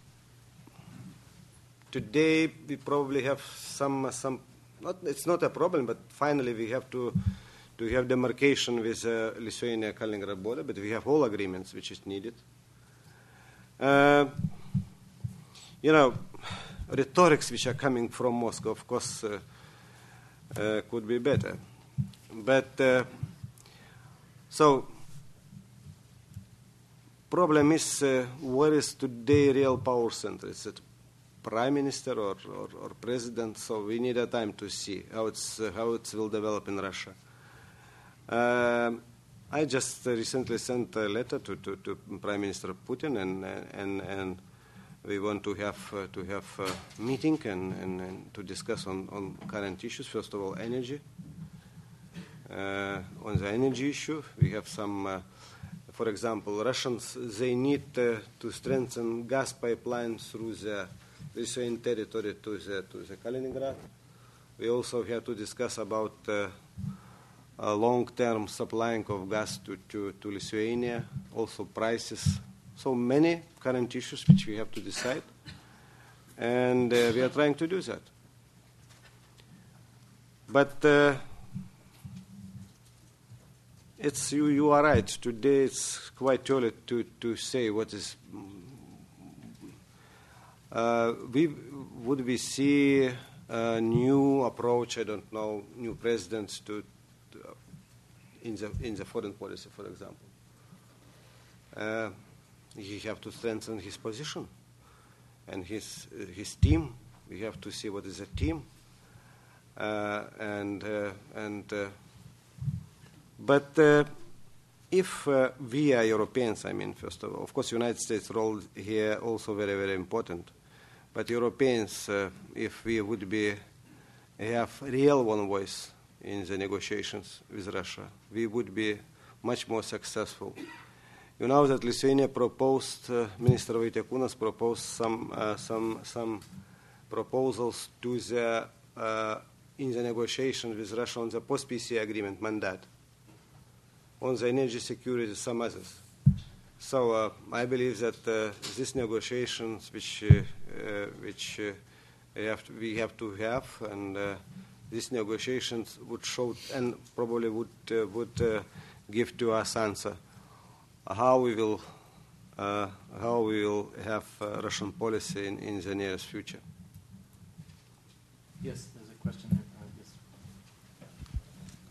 S2: today we probably have some some. Not, it's not a problem, but finally we have to. To have demarcation with uh, Lithuania-Kaliningrad border, but we have all agreements which is needed. Uh, you know, rhetorics which are coming from Moscow, of course, uh, uh, could be better. But, uh, so, problem is, uh, where is today real power center? Is it prime minister or, or, or president? So we need a time to see how, it's, uh, how it will develop in Russia. Uh, I just uh, recently sent a letter to, to, to Prime Minister Putin, and and and we want to have uh, to have a meeting and, and, and to discuss on, on current issues. First of all, energy. Uh, on the energy issue, we have some. Uh, for example, Russians they need uh, to strengthen gas pipelines through the Lithuanian territory to the to the Kaliningrad. We also have to discuss about. Uh, Uh, long-term supplying of gas to, to, to Lithuania, also prices. So many current issues which we have to decide, and uh, we are trying to do that. But uh, it's you, you are right. Today it's quite early to, to say what is. Uh, we would we see a new approach? I don't know, new presidents to. In the in the foreign policy, for example, uh, he have to strengthen his position and his uh, his team. We have to see what is a team, uh, and uh, and. Uh, but uh, if uh, we are Europeans, I mean, first of all, of course, United States' role here also very very important. But Europeans, uh, if we would be have real one voice in the negotiations with Russia, we would be much more successful. You know that Lithuania proposed, uh, Minister Vaitiekūnas proposed some uh, some some proposals to the uh, in the negotiations with Russia on the post-P C A agreement mandate, on the energy security, some others. So uh, I believe that uh, these negotiations, which uh, uh, which uh, we have to, we have to have, and uh, these negotiations would show and probably would uh, would uh, give to us answer how we will uh, how we will have uh, Russian policy in, in the nearest future.
S1: Yes, there's a question there. Uh, yes.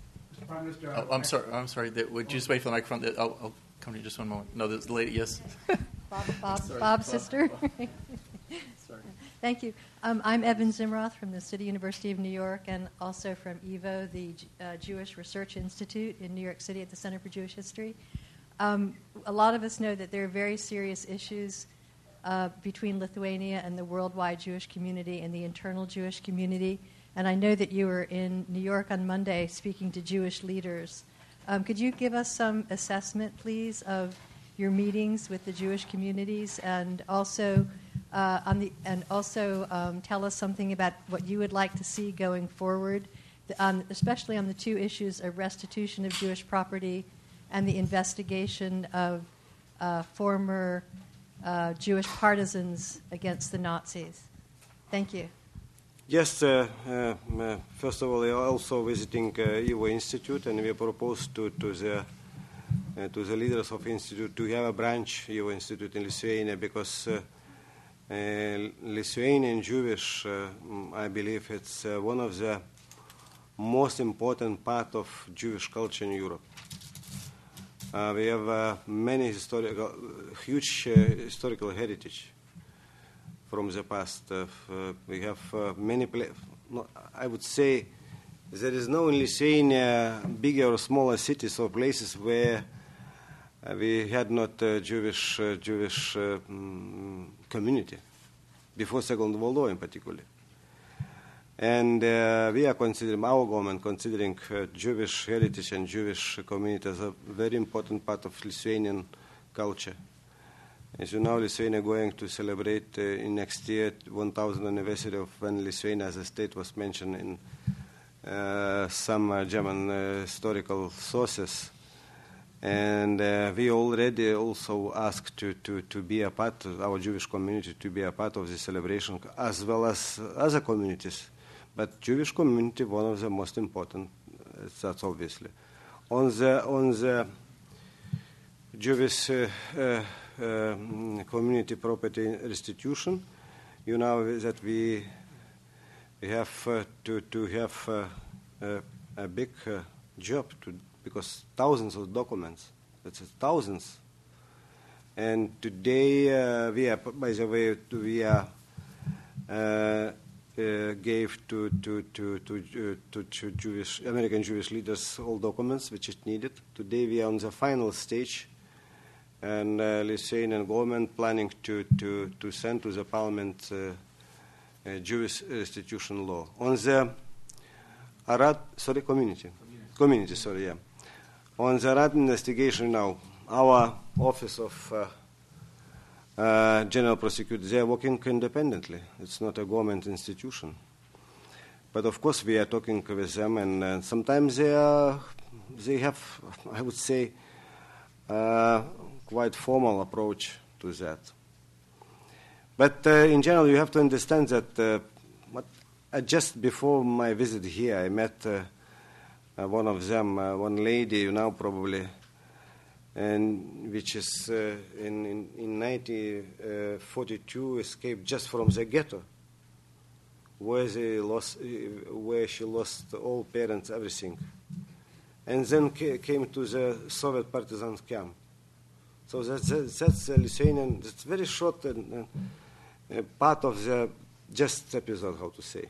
S9: Prime Minister,
S1: Oh, I'm sorry. I'm sorry. That- Would you just wait for the microphone? That- I'll, I'll come to you just one moment. No, there's the lady. Yes.
S10: Bob, Bob,
S1: Sorry,
S10: Bob's
S1: Bob.
S10: sister.
S1: Sorry.
S10: Thank you. Um, I'm Evan Zimroth from the City University of New York and also from E V O, the uh, Jewish Research Institute in New York City at the Center for Jewish History. Um, a lot of us know that there are very serious issues uh, between Lithuania and the worldwide Jewish community and the internal Jewish community. And I know that you were in New York on Monday speaking to Jewish leaders. Um, could you give us some assessment, please, of your meetings with the Jewish communities, and also uh, on the and also um, tell us something about what you would like to see going forward, um, especially on the two issues of restitution of Jewish property and the investigation of uh, former uh, Jewish partisans against the Nazis. Thank you.
S2: Yes, uh, uh, uh, first of all, we are also visiting uh, E V O Institute, and we propose to, to, the, uh, to the leaders of Institute to have a branch E V O Institute in Lithuania, because uh, uh, Lithuanian Jewish, uh, I believe it's uh, one of the most important part of Jewish culture in Europe. Uh, we have uh, many historical, huge uh, historical heritage from the past. Uh, uh, we have uh, many places. No, I would say there is no in Lithuania bigger or smaller cities or places where uh, we had not uh, Jewish uh, Jewish uh, mm, community before Second World War in particular. And uh, we are considering, our government considering uh, Jewish heritage and Jewish community as a very important part of Lithuanian culture. As you know, Lithuania is going to celebrate uh, in next year one thousandth anniversary of when Lithuania as a state was mentioned in uh, some uh, German uh, historical sources. And uh, we already also asked to, to, to be a part of our Jewish community, to be a part of the celebration, as well as other communities. But Jewish community, one of the most important, uh, that's obviously. On the, on the Jewish uh, uh, uh, community property restitution, you know that we, we have uh, to, to have uh, uh, a big uh, job, to, because thousands of documents, that's thousands. And today uh, we are, by the way, we are uh, Uh, gave to to to to, uh, to to Jewish American Jewish leaders all documents which is needed. Today we are on the final stage, and uh, Lithuanian government planning to to to send to the parliament uh, uh, Jewish restitution law on the Arad sorry community community, community sorry yeah on the Arad investigation now. Our office of uh, Uh, general prosecutors, they are working independently. It's not a government institution. But of course we are talking with them, and uh, sometimes they are, they have, I would say, uh, quite formal approach to that. But uh, in general, you have to understand that uh, what, uh, just before my visit here, I met uh, uh, one of them, uh, one lady, you know, probably, and which is uh, in, in, in nineteen forty-two escaped just from the ghetto, where they lost, uh, where she lost all parents, everything, and then ca- came to the Soviet partisan camp. So that's that's, that's a Lithuanian. It's very short and uh, part of the just episode, how to say.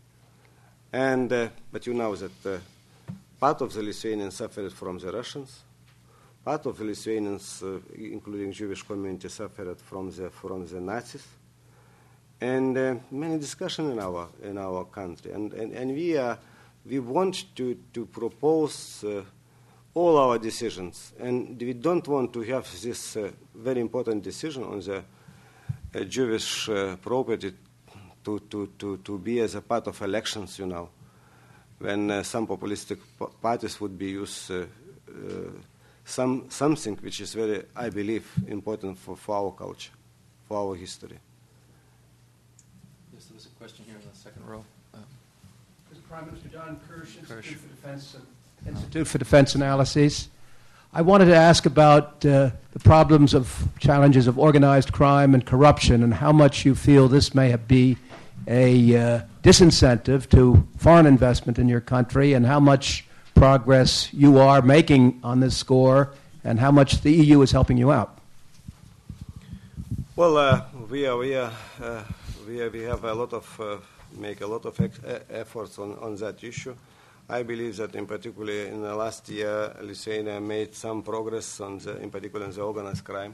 S2: And uh, but you know that uh, part of the Lithuanians suffered from the Russians. Part of the Lithuanians, uh, including Jewish community, suffered from the from the Nazis, and uh, many discussion in our in our country. And and, and we are we want to to propose uh, all our decisions, and we don't want to have this uh, very important decision on the uh, Jewish uh, property to, to to to be as a part of elections. You know, when uh, some populistic p- parties would be used. Uh, uh, Some something which is very, I believe, important for, for our culture, for our history.
S1: Yes, there was a question here in the second row. Uh,
S11: Mister Prime Minister, John Kirsch, Institute
S1: Kirsch.
S11: for Defense, Institute for Defense Analyses. I wanted to ask about uh, the problems of challenges of organized crime and corruption, and how much you feel this may have be a uh, disincentive to foreign investment in your country, and how much progress you are making on this score and how much the E U is helping you out.
S2: Well, uh, we are, we are, uh, we are, we have a lot of uh, make a lot of ex- efforts on, on that issue. I believe that in particular in the last year, Lithuania made some progress on the, in particular in the organized crime.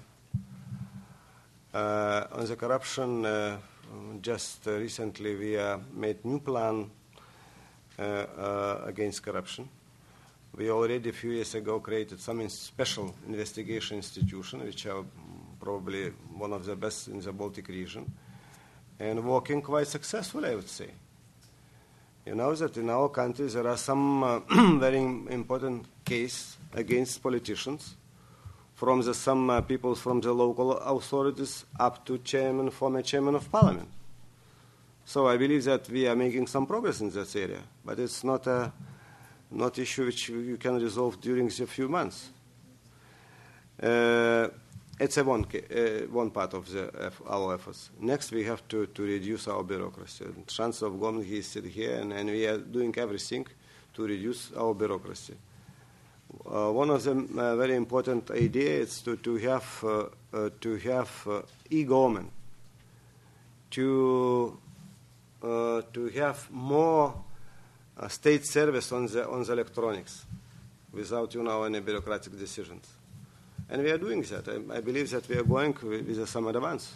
S2: Uh, on the corruption, uh, just uh, recently we uh, made new plan uh, uh, against corruption. We already a few years ago created some special investigation institution, which are probably one of the best in the Baltic region, and working quite successfully, I would say. You know that in our country there are some uh, very important cases against politicians, from the, some uh, people from the local authorities up to chairman, former chairman of parliament. So I believe that we are making some progress in that area, but it's not a not issue which you can resolve during the few months. Uh, It's a one, uh, one part of the, uh, our efforts. Next, we have to, to reduce our bureaucracy. Chancellor of government, he is sitting here, and, and we are doing everything to reduce our bureaucracy. Uh, one of the uh, very important ideas is to, to have, uh, uh, to have uh, e-government, to, uh, to have more uh, state service on the, on the electronics without, you know, any bureaucratic decisions. And we are doing that. I, I believe that we are going with, with some advance.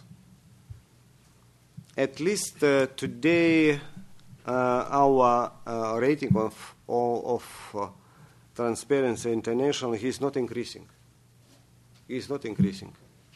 S2: At least uh, today, uh, our uh, rating of all of uh, Transparency International is not increasing. Is not increasing.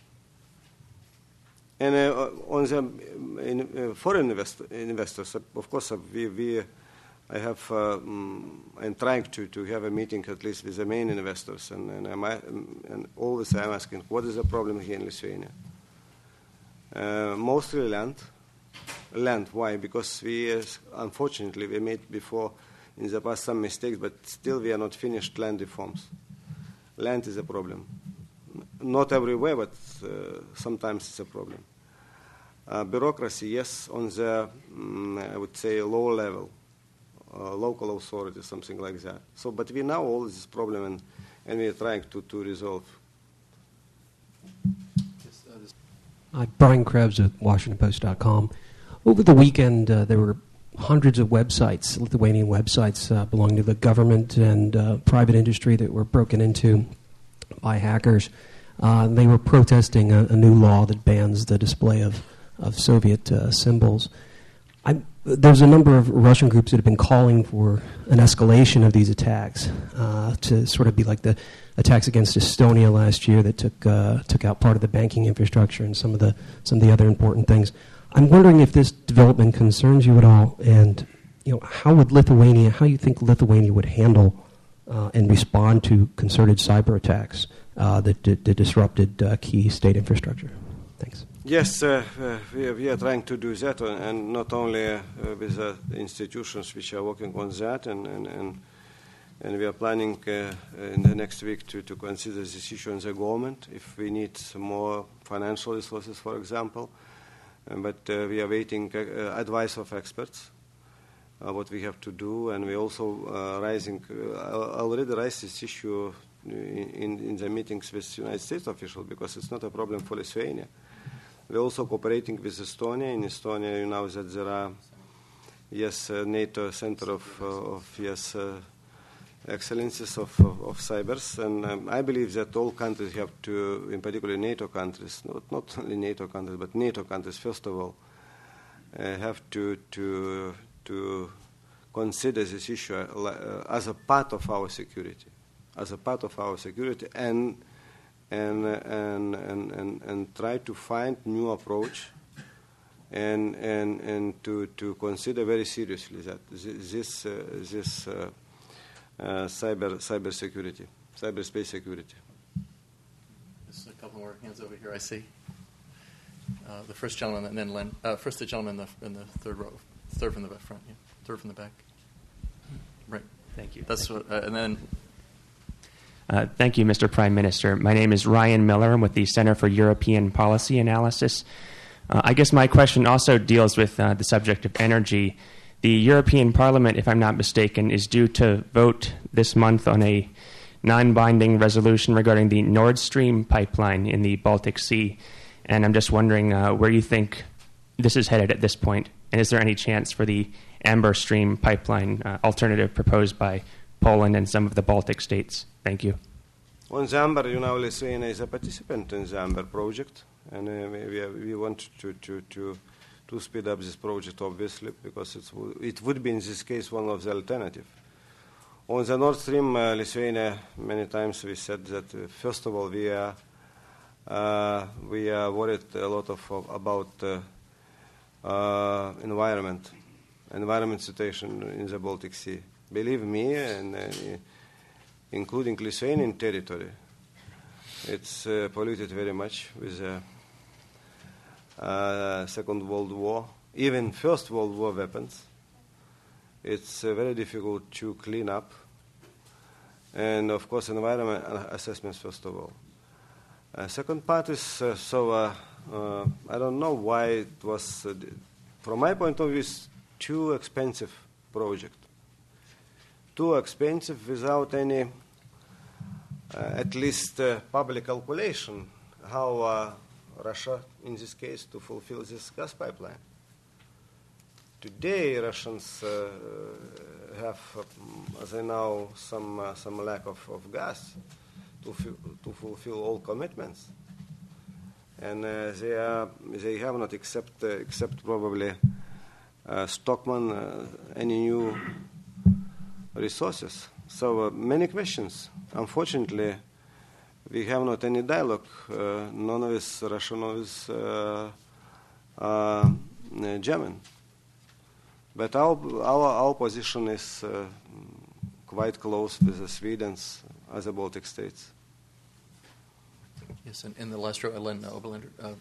S2: And uh, on the in, uh, foreign invest- investors, of course, uh, we, we I have, uh, um, I'm trying to, to have a meeting at least with the main investors, and, and, I'm, and always I'm asking, what is the problem here in Lithuania? Uh, mostly land. Land, why? Because we, uh, unfortunately, we made before in the past some mistakes, but still we are not finished land reforms. Land is a problem. Not everywhere, but uh, sometimes it's a problem. Uh, bureaucracy, yes, on the, um, I would say, lower level. Uh, local authorities, something like that. So, but we know all this problem, and, and we are trying to, to resolve.
S12: Uh, Brian Krebs at Washington Post dot com. Over the weekend, uh, there were hundreds of websites, Lithuanian websites uh, belonging to the government and uh, private industry that were broken into by hackers. Uh, they were protesting a, a new law that bans the display of, of Soviet uh, symbols. I'm, there's a number of Russian groups that have been calling for an escalation of these attacks uh, to sort of be like the attacks against Estonia last year that took uh, took out part of the banking infrastructure and some of the some of the other important things. I'm wondering if this development concerns you at all, and you know how would Lithuania, how you think Lithuania would handle uh, and respond to concerted cyber attacks uh, that, that, that disrupted uh, key state infrastructure. Thanks.
S2: Yes, uh, uh, we, we are trying to do that, uh, and not only uh, with the institutions which are working on that, and, and, and, and we are planning uh, in the next week to, to consider this issue in the government, if we need some more financial resources, for example. Um, but uh, we are waiting uh, advice of experts, uh, what we have to do, and we also uh, rising, uh, already raised this issue in, in, in the meetings with United States officials, because it's not a problem for Lithuania. We're also cooperating with Estonia. In Estonia, you know that there are, yes, uh, NATO Center of, uh, of yes, uh, excellences of, of, of cybers, and um, I believe that all countries have to, in particular NATO countries, not, not only NATO countries, but NATO countries, first of all, uh, have to, to, to consider this issue uh, as a part of our security, as a part of our security, and And, and and and and try to find new approach, and and and to, to consider very seriously that this uh, this uh, uh, cyber cyber security, cyberspace security.
S1: There's a couple more hands over here. I see uh, the first gentleman, and then Len. Uh, first the gentleman in the in the third row, third from the front, yeah. Third from the back. Right.
S13: Thank you.
S1: That's what, uh, and then.
S13: Uh, thank you, Mister Prime Minister. My name is Ryan Miller. I'm with the Center for European Policy Analysis. Uh, I guess my question also deals with uh, the subject of energy. The European Parliament, if I'm not mistaken, is due to vote this month on a non-binding resolution regarding the Nord Stream pipeline in the Baltic Sea. And I'm just wondering uh, where you think this is headed at this point, and is there any chance for the Amber Stream pipeline uh, alternative proposed by Poland and some of the Baltic states? Thank you.
S2: On the Amber, you know, Lithuania is a participant in the Amber project, and uh, we, we want to, to, to, to speed up this project, obviously, because it's, it would be, in this case, one of the alternatives. On the Nord Stream, uh, Lithuania, many times we said that, uh, first of all, we are, uh, we are worried a lot of, of about uh, uh, environment, environment situation in the Baltic Sea. Believe me, and uh, including Lithuanian territory, it's uh, polluted very much with the uh, Second World War, even First World War weapons. It's uh, very difficult to clean up, and of course environment assessments first of all. Uh, second part is, uh, so uh, uh, I don't know why it was, uh, from my point of view, it's too expensive project. Too expensive without any, uh, at least uh, public calculation, how uh, Russia, in this case, to fulfill this gas pipeline. Today, Russians uh, have, uh, as I know, some uh, some lack of, of gas to f- to fulfill all commitments, and uh, they are they have not except uh, except probably uh, Stockman uh, any new resources. So uh, many questions. Unfortunately, we have not any dialogue. Uh, none of us Russian, none of us uh, uh, German. But our, our, our position is uh, quite close with the Sweden's, other Baltic states.
S1: Yes, and, and the Lester Ellen Oberlander. Uh,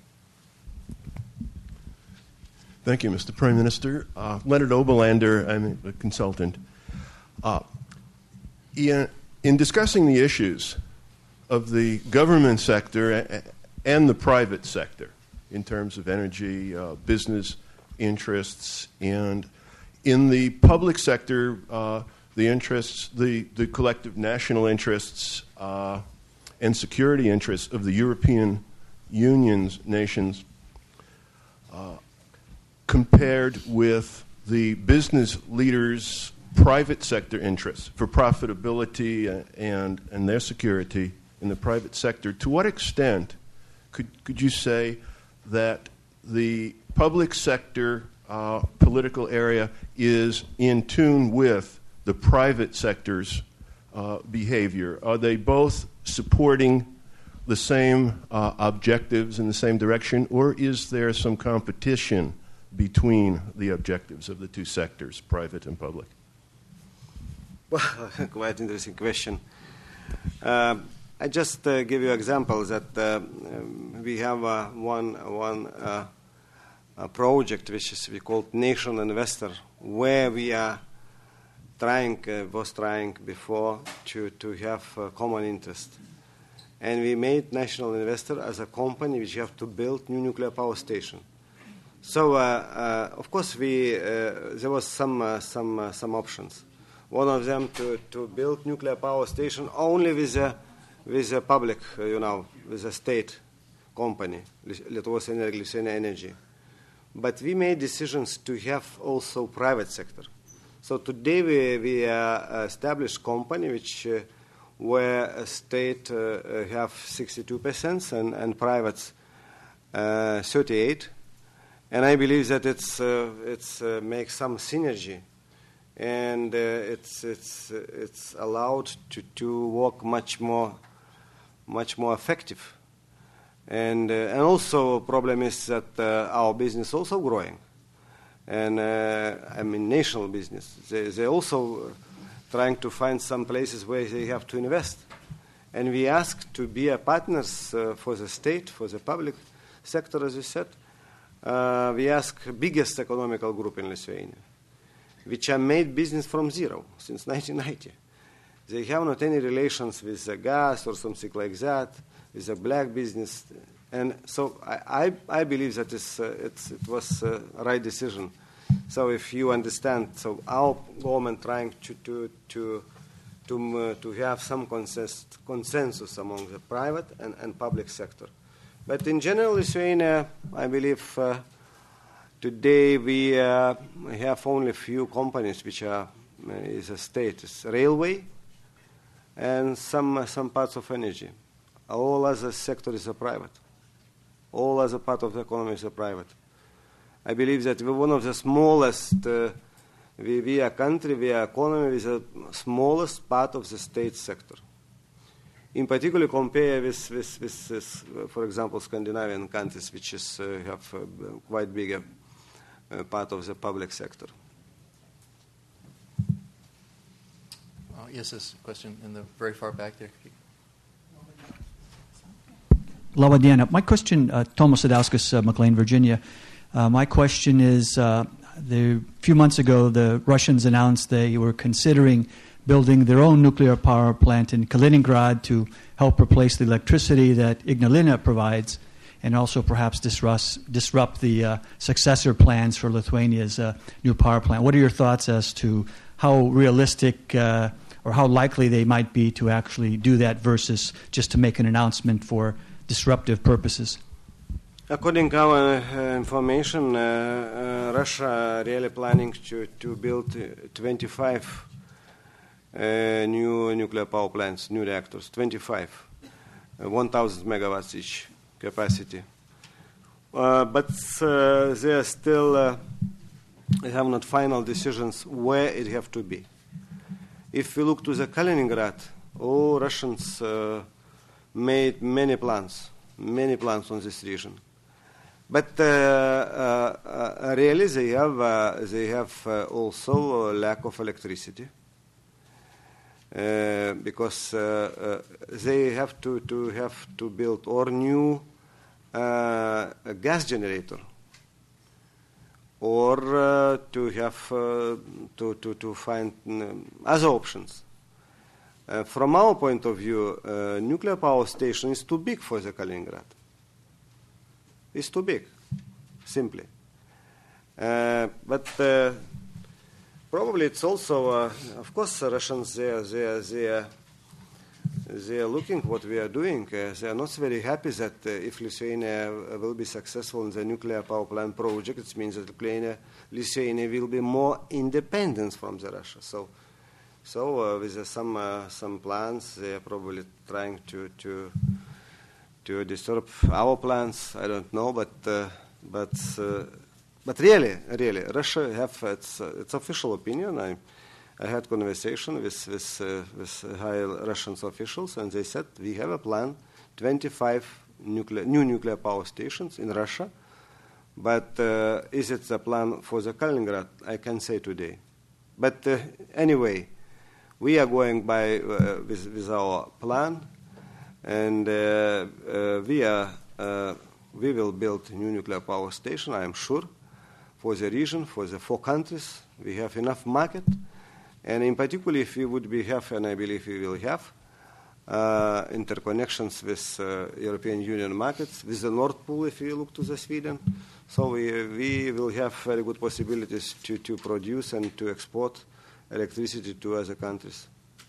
S14: Thank you, Mister Prime Minister. Uh, Leonard Oberlander, I'm a consultant. Uh, in, in discussing the issues of the government sector and the private sector in terms of energy, uh, business interests, and in the public sector, uh, the interests, the, the collective national interests uh, and security interests of the European Union's nations uh, compared with the business leaders' private sector interests for profitability and, and their security in the private sector. To what extent could, could you say that the public sector uh, political area is in tune with the private sector's uh, behavior? Are they both supporting the same uh, objectives in the same direction, or is there some competition between the objectives of the two sectors, private and public?
S2: Well, quite interesting question. Uh, I just uh, give you examples that uh, um, we have uh, one one uh, a project which is we call Nation Investor, where we are trying uh, was trying before to to have uh, common interest, and we made National Investor as a company which have to build new nuclear power station. So uh, uh, of course we uh, there was some uh, some uh, some options. One of them to, to build nuclear power station only with a with a public, uh, you know, with a state company, Lietuvos Energy, Lithuania Energy. But we made decisions to have also private sector. So today we we uh, established company which uh, where a state uh, have sixty-two percent and and privates uh, thirty-eight, and I believe that it's uh, it's uh, makes some synergy. And uh, it's it's uh, it's allowed to, to work much more much more effective, and uh, and also problem is that uh, our business also growing, and uh, I mean national business. They they also trying to find some places where they have to invest, and we ask to be a partners uh, for the state, for the public sector, as you said. Uh, we ask biggest economical group in Lithuania, which have made business from zero since nineteen ninety. They have not any relations with the gas or something like that, with the black business. And so I, I, I believe that it's, uh, it's, it was a right decision So if you understand, so our government trying to to to to, uh, to have some consens- consensus among the private and, and public sector. But in general, Lithuania, I believe uh, today we uh, have only a few companies which are uh, is a state, it's railway, and some uh, some parts of energy. All other sector is a private. All other part of the economy is a private. I believe that we're one of the smallest. Uh, we, we are a country, we are economy with the smallest part of the state sector. In particular, compare with, with, with, with uh, for example, Scandinavian countries, which is, uh, have uh, quite bigger uh, part of the public sector.
S1: Uh, yes, this question in the very far back there.
S15: Labadiena. My question, uh, Tomas Sadauskas, uh, McLean, Virginia. Uh, my question is, uh, the, a few months ago, the Russians announced they were considering building their own nuclear power plant in Kaliningrad to help replace the electricity that Ignalina provides, and also perhaps disrupt, disrupt the uh, successor plans for Lithuania's uh, new power plant. What are your thoughts as to how realistic uh, or how likely they might be to actually do that versus just to make an announcement for disruptive purposes?
S2: According to our uh, information, uh, uh, Russia really planning to, to build uh, twenty-five uh, new nuclear power plants, new reactors, twenty-five, uh, one thousand megawatts each capacity. Uh, but uh, they are still, uh, they have not final decisions where it have to be. If we look to the Kaliningrad, all Russians uh, made many plans, many plans on this region. But uh, uh, uh, really, they have uh, they have uh, also a lack of electricity uh, because uh, uh, they have to, to have to build or new uh, a gas generator or uh, to have uh, to, to to find um, other options. Uh, from our point of view, uh, nuclear power station is too big for the Kaliningrad. It's too big, simply. Uh, but uh, probably it's also, uh, of course, the Russians, they are, they are, they are, they are looking what we are doing. Uh, they are not very happy that uh, if Lithuania will be successful in the nuclear power plant project, it means that Lithuania, Lithuania will be more independent from the Russia. So, so uh, with uh, some uh, some plans, they are probably trying to to. to disturb our plans, I don't know, but uh, but uh, but really, really, Russia have its uh, its official opinion. I I had conversation with with uh, with high Russian officials, and they said we have a plan, twenty-five nuclear new nuclear power stations in Russia, but uh, is it the plan for the Kaliningrad? I can say today, but uh, anyway, we are going by uh, with with our plan. And uh, uh, we, are, uh, we will build a new nuclear power station, I am sure, for the region, for the four countries. We have enough market. And in particular, if we would be have, and I believe we will have, uh, interconnections with uh, European Union markets, with the Nord Pool, if we look to the Sweden. So we, we will have very good possibilities to, to produce and to export electricity to other countries.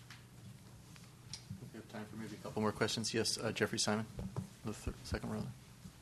S1: Time for maybe a couple more questions. Yes, uh, Jeffrey Simon, the third, second row.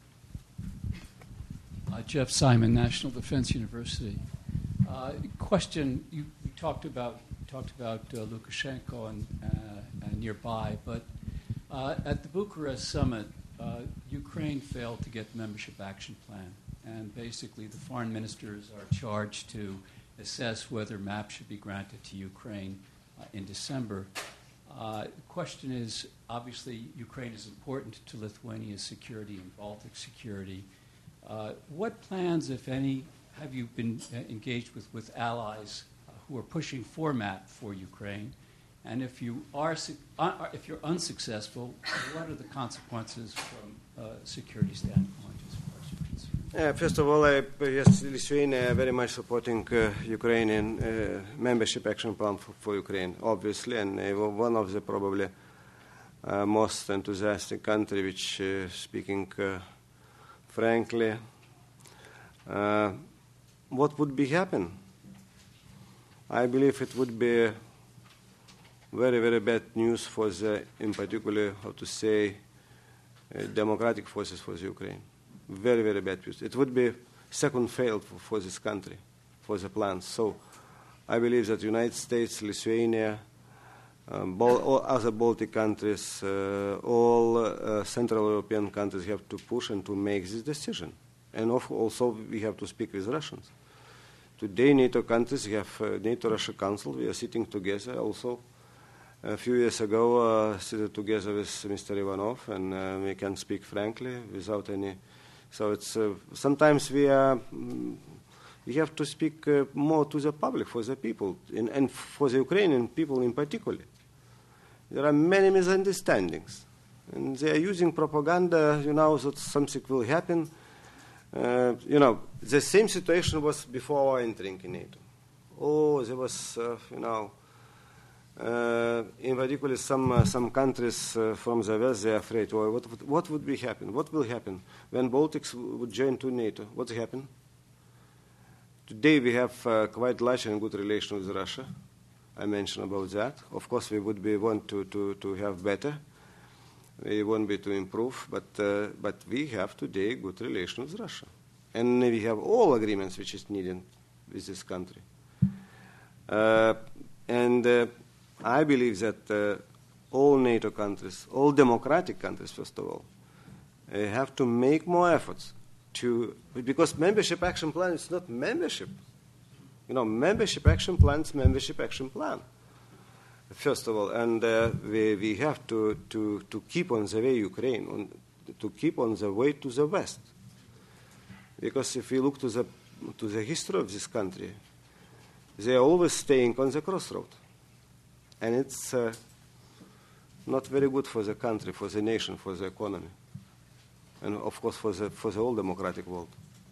S16: Uh, Jeff Simon, National Defense University. Uh, question: You, you talked about you talked about uh, Lukashenko and, uh, and nearby, but uh, at the Bucharest summit, uh, Ukraine failed to get the membership action plan, and basically the foreign ministers are charged to assess whether MAP should be granted to Ukraine uh, in December. Uh, the question is, obviously, Ukraine is important to Lithuania's security and Baltic security. Uh, what plans, if any, have you been uh, engaged with, with allies uh, who are pushing for MAP for Ukraine? And if you are, uh, if you're unsuccessful, what are the consequences from a security standpoint?
S2: Uh, first of all, I, yes, Lithuania very much supporting uh, Ukrainian uh, membership action plan for, for Ukraine, obviously, and uh, one of the probably uh, most enthusiastic country, which, uh, speaking uh, frankly, uh, what would be happen? I believe it would be very, very bad news for the, in particular, how to say, uh, democratic forces for the Ukraine. Very, very bad news. It would be second failed for, for this country, for the plans. So I believe that the United States, Lithuania, um, Bal- all other Baltic countries, uh, all uh, Central European countries have to push and to make this decision. And of, also we have to speak with Russians. Today NATO countries have uh, NATO-Russia Council. We are sitting together also. A few years ago, uh, sitting together with Mister Ivanov, and uh, we can speak frankly without any. So it's uh, sometimes we are mm, we have to speak uh, more to the public, for the people, in, and for the Ukrainian people in particular. There are many misunderstandings, and they are using propaganda. You know that something will happen. Uh, you know the same situation was before our entering in NATO. Oh, there was uh, you know. Uh, in particular, some uh, some countries uh, from the west, they are afraid. Well, what would, what would be happen? What will happen when Baltics w- would join to NATO? What will happen? Today we have uh, quite large and good relation with Russia. I mentioned about that. Of course, we would be want to, to, to have better. We want be to improve, but uh, but we have today good relation with Russia, and we have all agreements which is needed with this country. Uh, and uh, I believe that uh, all NATO countries, all democratic countries, first of all, uh, have to make more efforts to, because membership action plan is not membership. You know, membership action plan is membership action plan, first of all, and uh, we, we have to, to, to keep on the way Ukraine, on, to keep on the way to the West. Because if we look to the, to the history of this country, they are always staying on the crossroad. And it's uh, not very good for the country, for the nation, for the economy, and of course for the for the whole democratic world.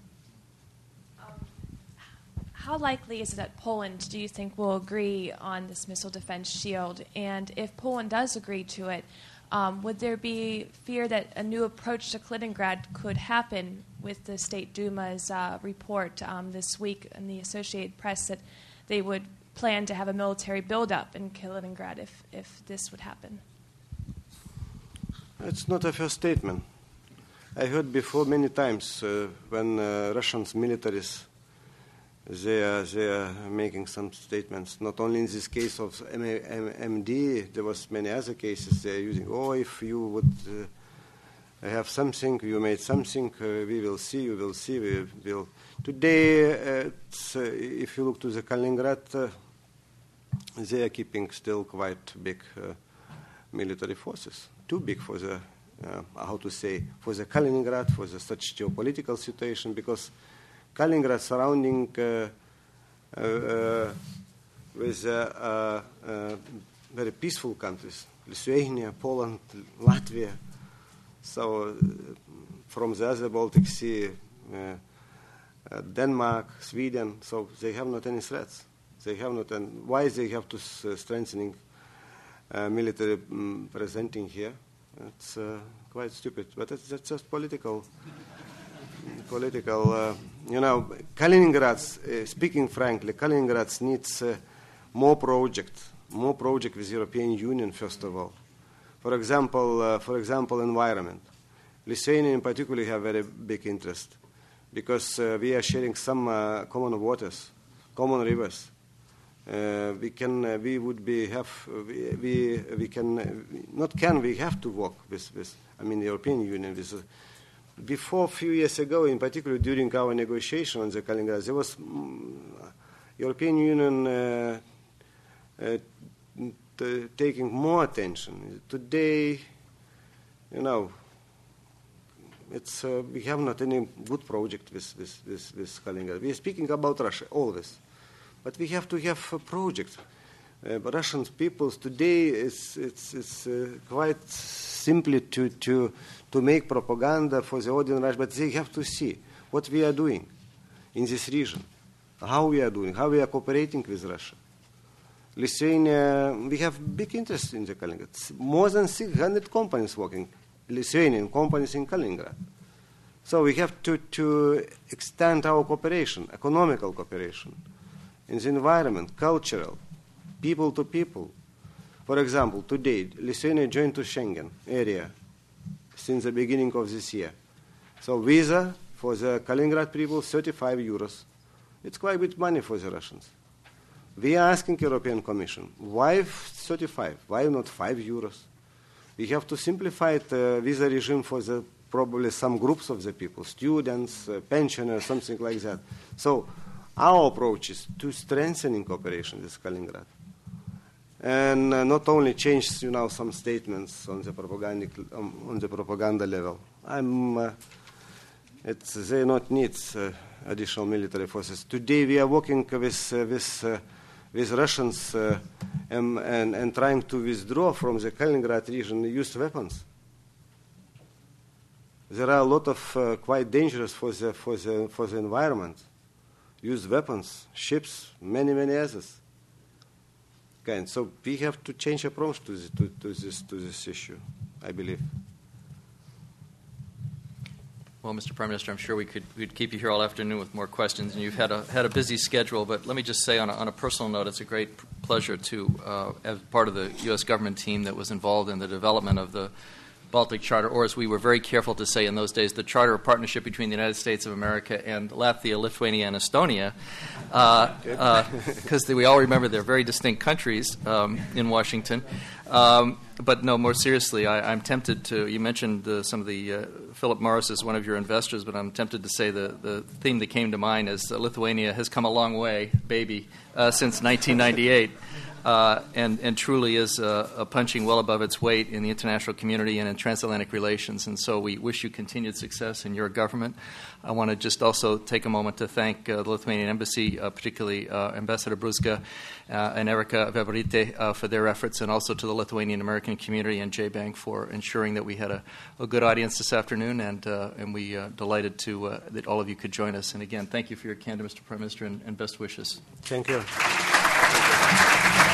S5: Um, how likely is it that Poland, do you think, will agree on this missile defense shield? And if Poland does agree to it, um, would there be fear that a new approach to Kaliningrad could happen with the State Duma's uh, report um, this week in the Associated Press that they would plan to have a military buildup in Kaliningrad if, if this would happen?
S2: It's not a fair statement. I heard before many times uh, when uh, Russians militaries they are, they are making some statements. Not only in this case of M- M- MD, there was many other cases they are using. Oh, if you would uh, have something, you made something, uh, we will see, you will see, we will. Today, uh, it's, uh, if you look to the Kaliningrad, uh, they are keeping still quite big uh, military forces, too big for the, uh, how to say, for the Kaliningrad, for the such geopolitical situation, because Kaliningrad surrounding uh, uh, uh, with uh, uh, uh, very peaceful countries, Lithuania, Poland, Latvia, so uh, from the other Baltic Sea, uh, uh, Denmark, Sweden, so they have not any threats. They have not, and why they have to s- strengthening uh, military um, presenting here? It's uh, quite stupid, but it's, it's just political. political, uh, you know, Kaliningrad. Uh, speaking frankly, Kaliningrad needs uh, more project, more project with European Union first of all. For example, uh, for example, environment. Lithuania in particular have very big interest because uh, we are sharing some uh, common waters, common rivers. Uh, we can, uh, we would be have, uh, we, we we can, uh, not can, we have to work with, with I mean, the European Union. With, uh, before a few years ago, in particular during our negotiation on the Kaliningrad, there was um, European Union uh, uh, t- taking more attention. Today, you know, it's uh, we have not any good project with with, with, with Kaliningrad. We are speaking about Russia always. But we have to have a project. Uh, but Russian peoples today is it's, it's uh, quite simply to, to to make propaganda for the audience, Russia, but they have to see what we are doing in this region, how we are doing, how we are cooperating with Russia. Lithuania, we have big interest in the Kaliningrad. More than six hundred companies working, Lithuanian companies in Kaliningrad. So we have to, to extend our cooperation, economical cooperation, in the environment, cultural, people to people. For example, today, Lithuania joined to Schengen area since the beginning of this year. So visa for the Kaliningrad people, thirty-five euros. It's quite a bit money for the Russians. We are asking European Commission, why thirty-five? Why not five euros? We have to simplify the visa regime for the probably some groups of the people, students, uh, pensioners, something like that. So our approach is to strengthening cooperation with Kaliningrad. And uh, not only change, you know, some statements on the propaganda, um, on the propaganda level. I'm, uh, it's, they not need uh, additional military forces. Today we are working with, uh, with, uh, with Russians uh, and, and, and trying to withdraw from the Kaliningrad region used weapons. There are a lot of uh, quite dangerous for the, for, the, for the environment. Used weapons, ships, many, many others. Okay, and so we have to change approach to, the, to, to, this, to this issue, I believe.
S1: Well, Mister Prime Minister, I'm sure we could we'd keep you here all afternoon with more questions, and you've had a had a busy schedule. But let me just say, on a, on a personal note, it's a great p- pleasure to, uh, as part of the U S government team that was involved in the development of the Baltic Charter, or as we were very careful to say in those days, the Charter of Partnership between the United States of America and Latvia, Lithuania, and Estonia, because uh, uh, we all remember they're very distinct countries um, in Washington. Um, but no, more seriously, I, I'm tempted to, you mentioned uh, some of the, uh, Philip Morris is one of your investors, but I'm tempted to say the, the theme that came to mind is uh, Lithuania has come a long way, baby, uh, since nineteen ninety-eight. Uh, and, and truly is uh, a punching well above its weight in the international community and in transatlantic relations. And so we wish you continued success in your government. I want to just also take a moment to thank uh, the Lithuanian Embassy, uh, particularly uh, Ambassador Bruzga uh, and Erika Veberite uh, for their efforts, and also to the Lithuanian American community and J-Bank for ensuring that we had a, a good audience this afternoon, and uh, and we uh, delighted to uh, that all of you could join us. And again, thank you for your candor, Mister Prime Minister, and, and best wishes.
S2: Thank you.